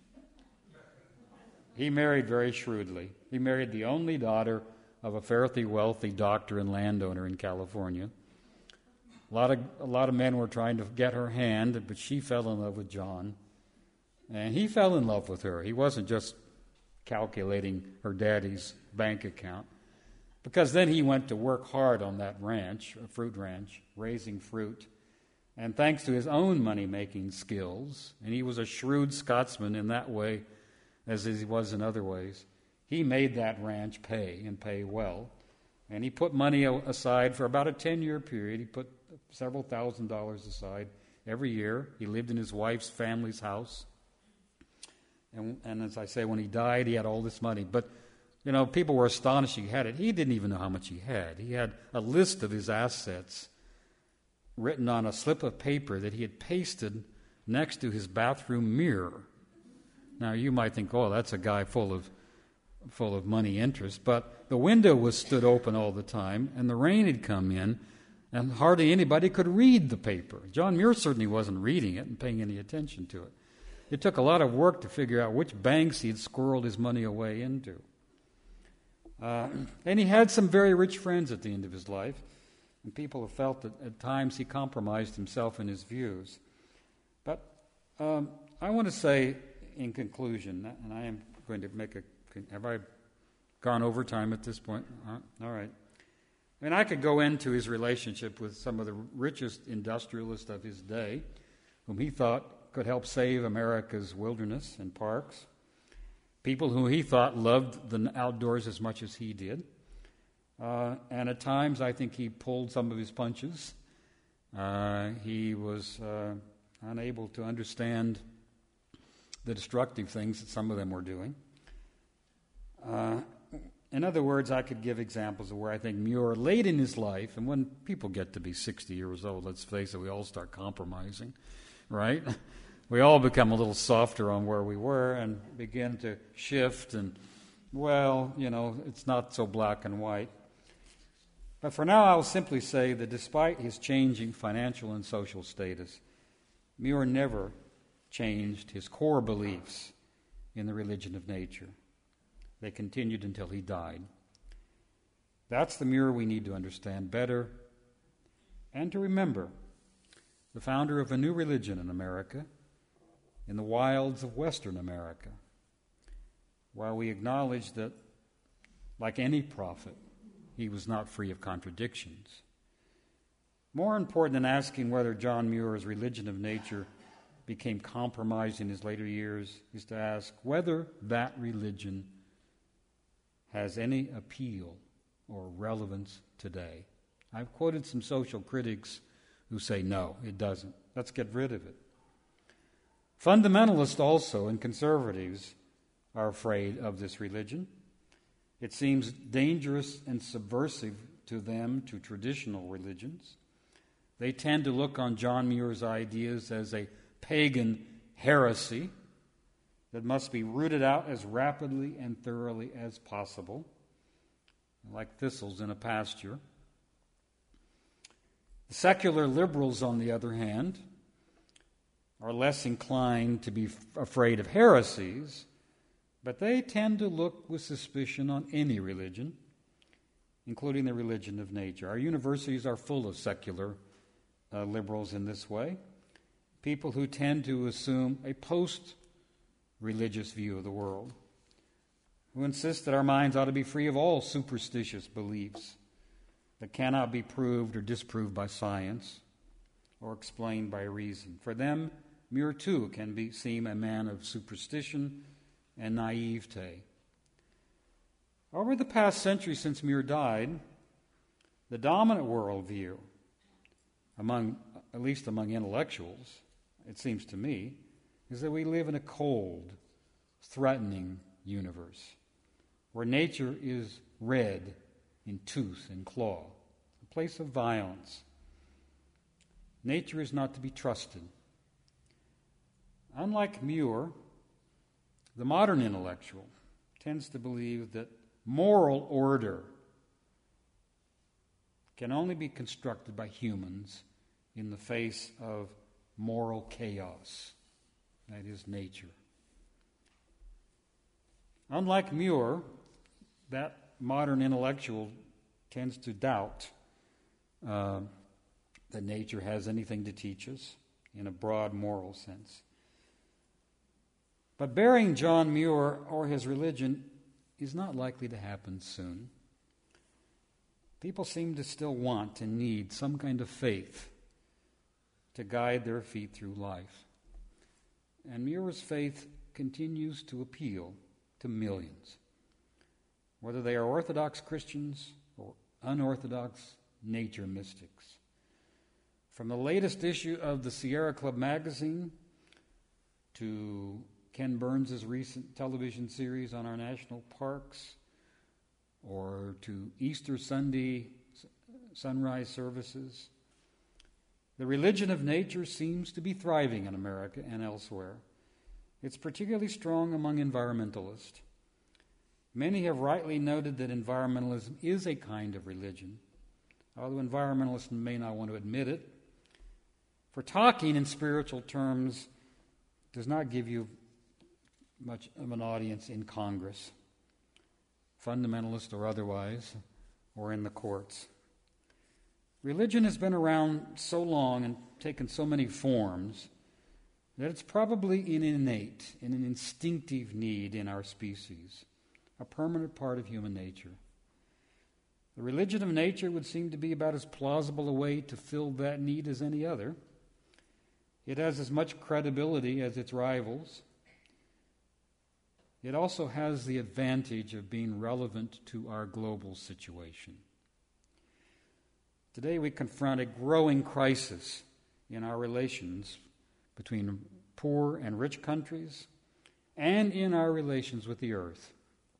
he married very shrewdly. He married the only daughter of a fairly wealthy doctor and landowner in California. A lot of men were trying to get her hand, but she fell in love with John. And he fell in love with her. He wasn't just calculating her daddy's bank account, because then he went to work hard on that ranch, a fruit ranch, raising fruit. And thanks to his own money-making skills, and he was a shrewd Scotsman in that way as he was in other ways, he made that ranch pay, and pay well. And he put money aside for about a 10-year period. He put several $1,000s aside every year. He lived in his wife's family's house. And as I say, when he died, he had all this money. But, you know, people were astonished he had it. He didn't even know how much he had. He had a list of his assets written on a slip of paper that he had pasted next to his bathroom mirror. Now, you might think, oh, that's a guy full of money interest. But the window was stood open all the time, and the rain had come in, and hardly anybody could read the paper. John Muir certainly wasn't reading it and paying any attention to it. It took a lot of work to figure out which banks he'd squirreled his money away into. And he had some very rich friends at the end of his life, and people have felt that at times he compromised himself in his views. But I want to say, in conclusion, and I am going to make a... Have I gone over time at this point? All right. I mean, I could go into his relationship with some of the richest industrialists of his day, whom he thought could help save America's wilderness and parks, people who he thought loved the outdoors as much as he did. And at times, I think he pulled some of his punches. He was unable to understand the destructive things that some of them were doing. In other words, I could give examples of where I think Muir, late in his life, and when people get to be 60 years old, let's face it, we all start compromising, right? We all become a little softer on where we were and begin to shift, and, well, you know, it's not so black and white. But for now, I'll simply say that despite his changing financial and social status, Muir never changed his core beliefs in the religion of nature. They continued until he died. That's the Muir we need to understand better and to remember, the founder of a new religion in America, in the wilds of Western America, while we acknowledge that, like any prophet, he was not free of contradictions. More important than asking whether John Muir's religion of nature became compromised in his later years is to ask whether that religion has any appeal or relevance today. I've quoted some social critics who say, no, it doesn't. Let's get rid of it. Fundamentalists also and conservatives are afraid of this religion. It seems dangerous and subversive to them, to traditional religions. They tend to look on John Muir's ideas as a pagan heresy that must be rooted out as rapidly and thoroughly as possible, like thistles in a pasture. The secular liberals, on the other hand, are less inclined to be afraid of heresies, but they tend to look with suspicion on any religion, including the religion of nature. Our universities are full of secular liberals in this way, people who tend to assume a post-religious view of the world, who insist that our minds ought to be free of all superstitious beliefs that cannot be proved or disproved by science or explained by reason. For them, Muir too can seem a man of superstition and naivete. Over the past century since Muir died, the dominant worldview, at least among intellectuals, it seems to me, is that we live in a cold, threatening universe, where nature is red in tooth and claw, a place of violence. Nature is not to be trusted. Unlike Muir, the modern intellectual tends to believe that moral order can only be constructed by humans in the face of moral chaos. That is nature. Unlike Muir, that modern intellectual tends to doubt that nature has anything to teach us in a broad moral sense. But burying John Muir or his religion is not likely to happen soon. People seem to still want and need some kind of faith to guide their feet through life. And Muir's faith continues to appeal to millions, whether they are Orthodox Christians or unorthodox nature mystics. From the latest issue of the Sierra Club magazine to Ken Burns' recent television series on our national parks, or to Easter Sunday sunrise services, the religion of nature seems to be thriving in America and elsewhere. It's particularly strong among environmentalists. Many have rightly noted that environmentalism is a kind of religion, although environmentalists may not want to admit it. For talking in spiritual terms does not give you much of an audience in Congress, fundamentalist or otherwise, or in the courts. Religion has been around so long and taken so many forms that it's probably an innate and an instinctive need in our species, a permanent part of human nature. The religion of nature would seem to be about as plausible a way to fill that need as any other. It has as much credibility as its rivals. It also has the advantage of being relevant to our global situation. Today we confront a growing crisis in our relations between poor and rich countries and in our relations with the earth.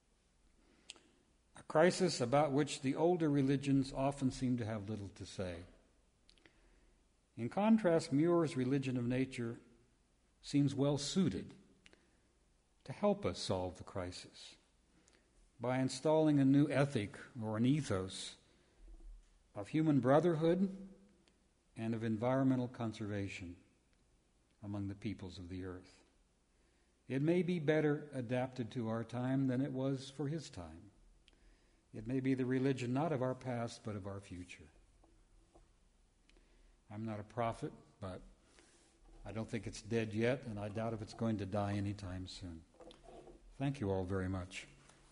A crisis about which the older religions often seem to have little to say. In contrast, Muir's religion of nature seems well suited to help us solve the crisis by installing a new ethic or an ethos of human brotherhood and of environmental conservation among the peoples of the earth. It may be better adapted to our time than it was for his time. It may be the religion not of our past but of our future. I'm not a prophet, but I don't think it's dead yet, and I doubt if it's going to die anytime soon. Thank you all very much.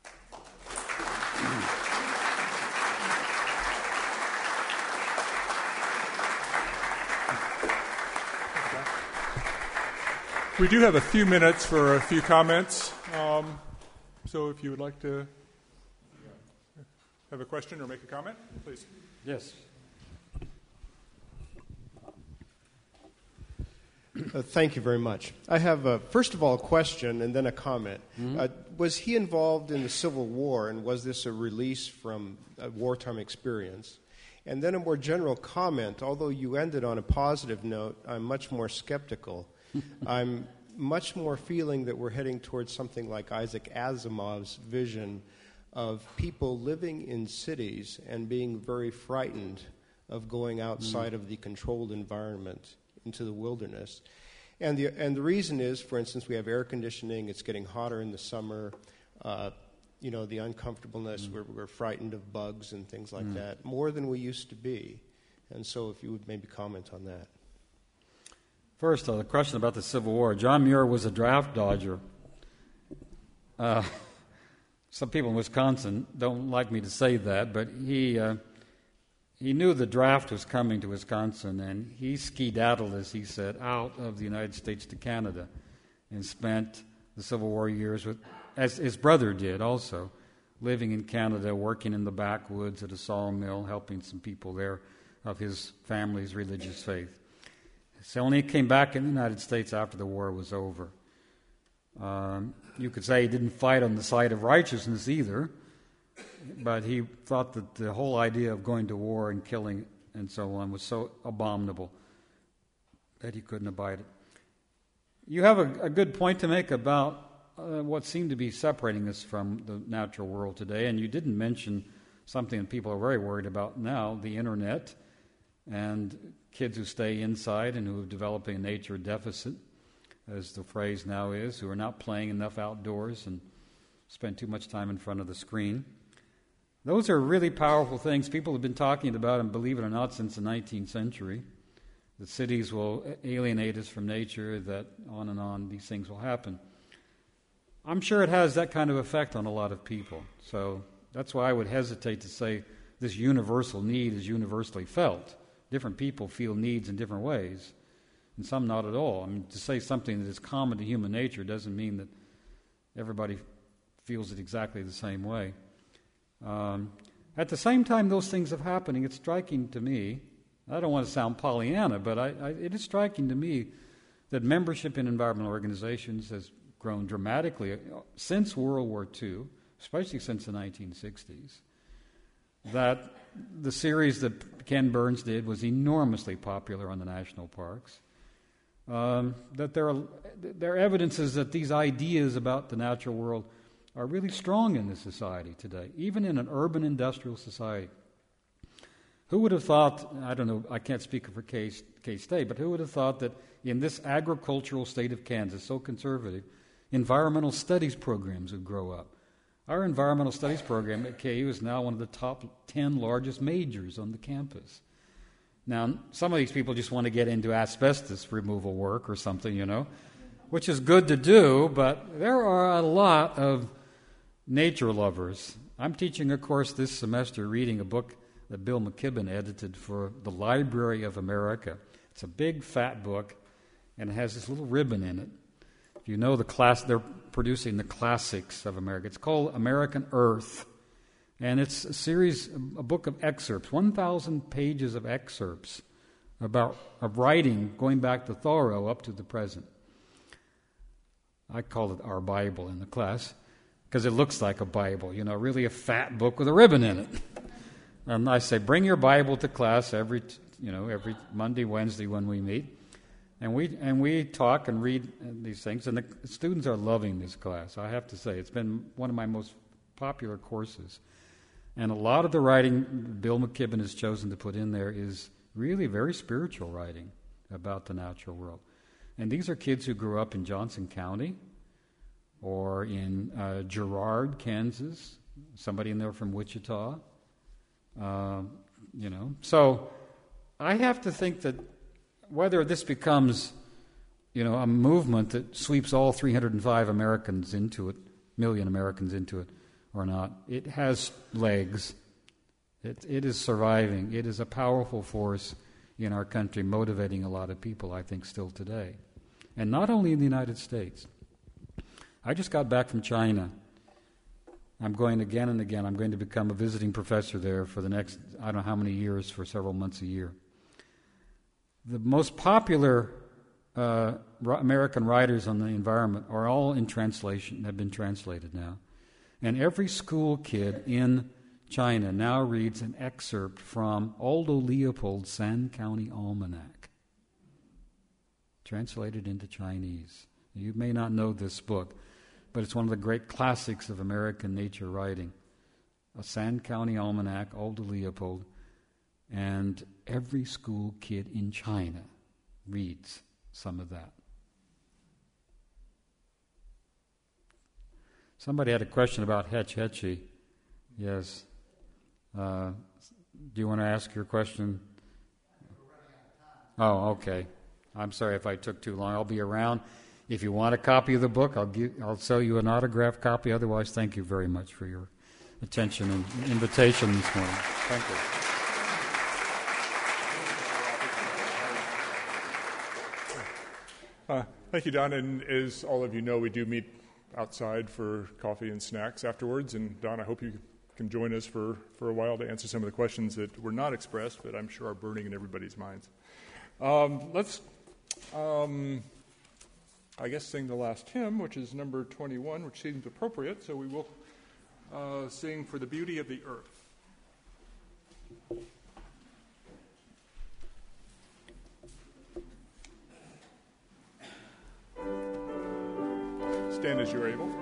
We do have a few minutes for a few comments. So if you would like to have a question or make a comment, please. Yes. Thank you very much. I have, first of all, a question and then a comment. Was he involved in the Civil War, and was this a release from a wartime experience? And then a more general comment. Although you ended on a positive note, I'm much more skeptical. I'm much more feeling that we're heading towards something like Isaac Asimov's vision of people living in cities and being very frightened of going outside of the controlled environment into the wilderness. And the reason is, for instance, we have air conditioning, it's getting hotter in the summer, the uncomfortableness, we're frightened of bugs and things like that, more than we used to be. And so if you would maybe comment on that. First, the question about the Civil War. John Muir was a draft dodger. Some people in Wisconsin don't like me to say that, but he knew the draft was coming to Wisconsin, and he skedaddled, as he said, out of the United States to Canada and spent the Civil War years, as his brother did also, living in Canada, working in the backwoods at a sawmill, helping some people there of his family's religious faith. So only came back in the United States after the war was over. You could say he didn't fight on the side of righteousness either, but he thought that the whole idea of going to war and killing and so on was so abominable that he couldn't abide it. You have a good point to make about what seemed to be separating us from the natural world today, and you didn't mention something that people are very worried about now, the internet, and kids who stay inside and who are developing a nature deficit, as the phrase now is, who are not playing enough outdoors and spend too much time in front of the screen. Those are really powerful things people have been talking about, and believe it or not, since the 19th century. The cities will alienate us from nature, that on and on, these things will happen. I'm sure it has that kind of effect on a lot of people. So that's why I would hesitate to say this universal need is universally felt. Different people feel needs in different ways, and some not at all. I mean, to say something that is common to human nature doesn't mean that everybody feels it exactly the same way. At the same time those things are happening, it's striking to me, I don't want to sound Pollyanna, but it is striking to me that membership in environmental organizations has grown dramatically since World War II, especially since the 1960s. That the series that Ken Burns did was enormously popular on the national parks. That there are evidences that these ideas about the natural world are really strong in this society today, even in an urban industrial society. Who would have thought, I don't know, I can't speak for K-State, but who would have thought that in this agricultural state of Kansas, so conservative, environmental studies programs would grow up? Our environmental studies program at KU is now one of the top 10 largest majors on the campus. Now, some of these people just want to get into asbestos removal work or something, which is good to do, but there are a lot of nature lovers. I'm teaching a course this semester reading a book that Bill McKibben edited for the Library of America. It's a big, fat book, and it has this little ribbon in it. If you know the class, they're producing the classics of America. It's called American Earth, and it's a book of excerpts, 1,000 pages of excerpts of writing going back to Thoreau up to the present. I call it our Bible in the class because it looks like a Bible, really a fat book with a ribbon in it. And I say, bring your Bible to class every Monday, Wednesday when we meet, and we talk and read these things. And the students are loving this class. I have to say, it's been one of my most popular courses. And a lot of the writing Bill McKibben has chosen to put in there is really very spiritual writing about the natural world. And these are kids who grew up in Johnson County or in Girard, Kansas. Somebody in there from Wichita. So I have to think that whether this becomes, a movement that sweeps all 305 million Americans into it or not, it has legs. It is surviving. It is a powerful force in our country, motivating a lot of people, I think, still today. And not only in the United States. I just got back from China. I'm going again and again. I'm going to become a visiting professor there for the next, I don't know how many years, for several months a year. The most popular American writers on the environment are all in translation, have been translated now. And every school kid in China now reads an excerpt from Aldo Leopold's Sand County Almanac, translated into Chinese. You may not know this book, but it's one of the great classics of American nature writing. A Sand County Almanac, Aldo Leopold, and every school kid in China reads some of that. Somebody had a question about Hetch Hetchy. Yes. Do you want to ask your question? Oh, okay. I'm sorry if I took too long. I'll be around. If you want a copy of the book, I'll sell you an autographed copy. Otherwise, thank you very much for your attention and invitation this morning. Thank you. Thank you, Don. And as all of you know, we do meet outside for coffee and snacks afterwards. And Don, I hope you can join us for a while to answer some of the questions that were not expressed, but I'm sure are burning in everybody's minds. I guess, sing the last hymn, which is number 21, which seems appropriate, so we will sing For the Beauty of the Earth. Stand as you're able.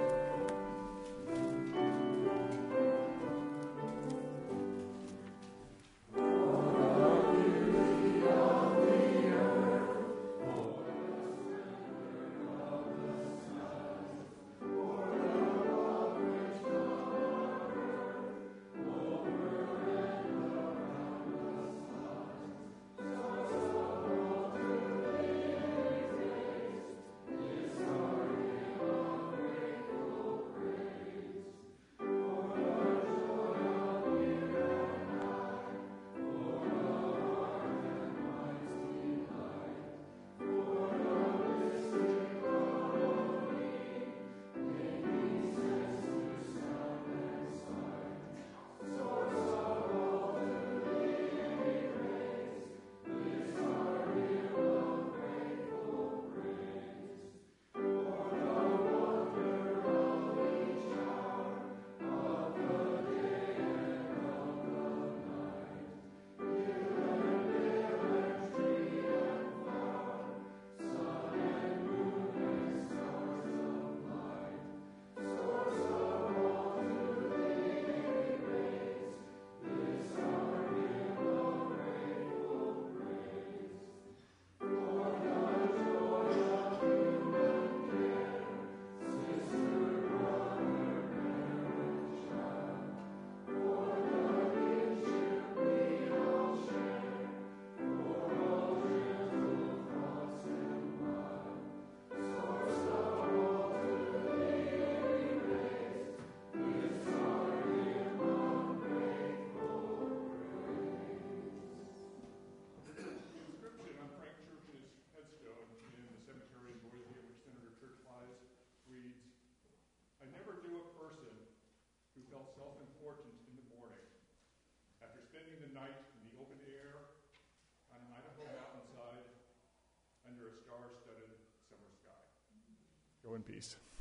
Self-important in the morning after spending the night in the open air on an Idaho mountainside under a star-studded summer sky. Go in peace.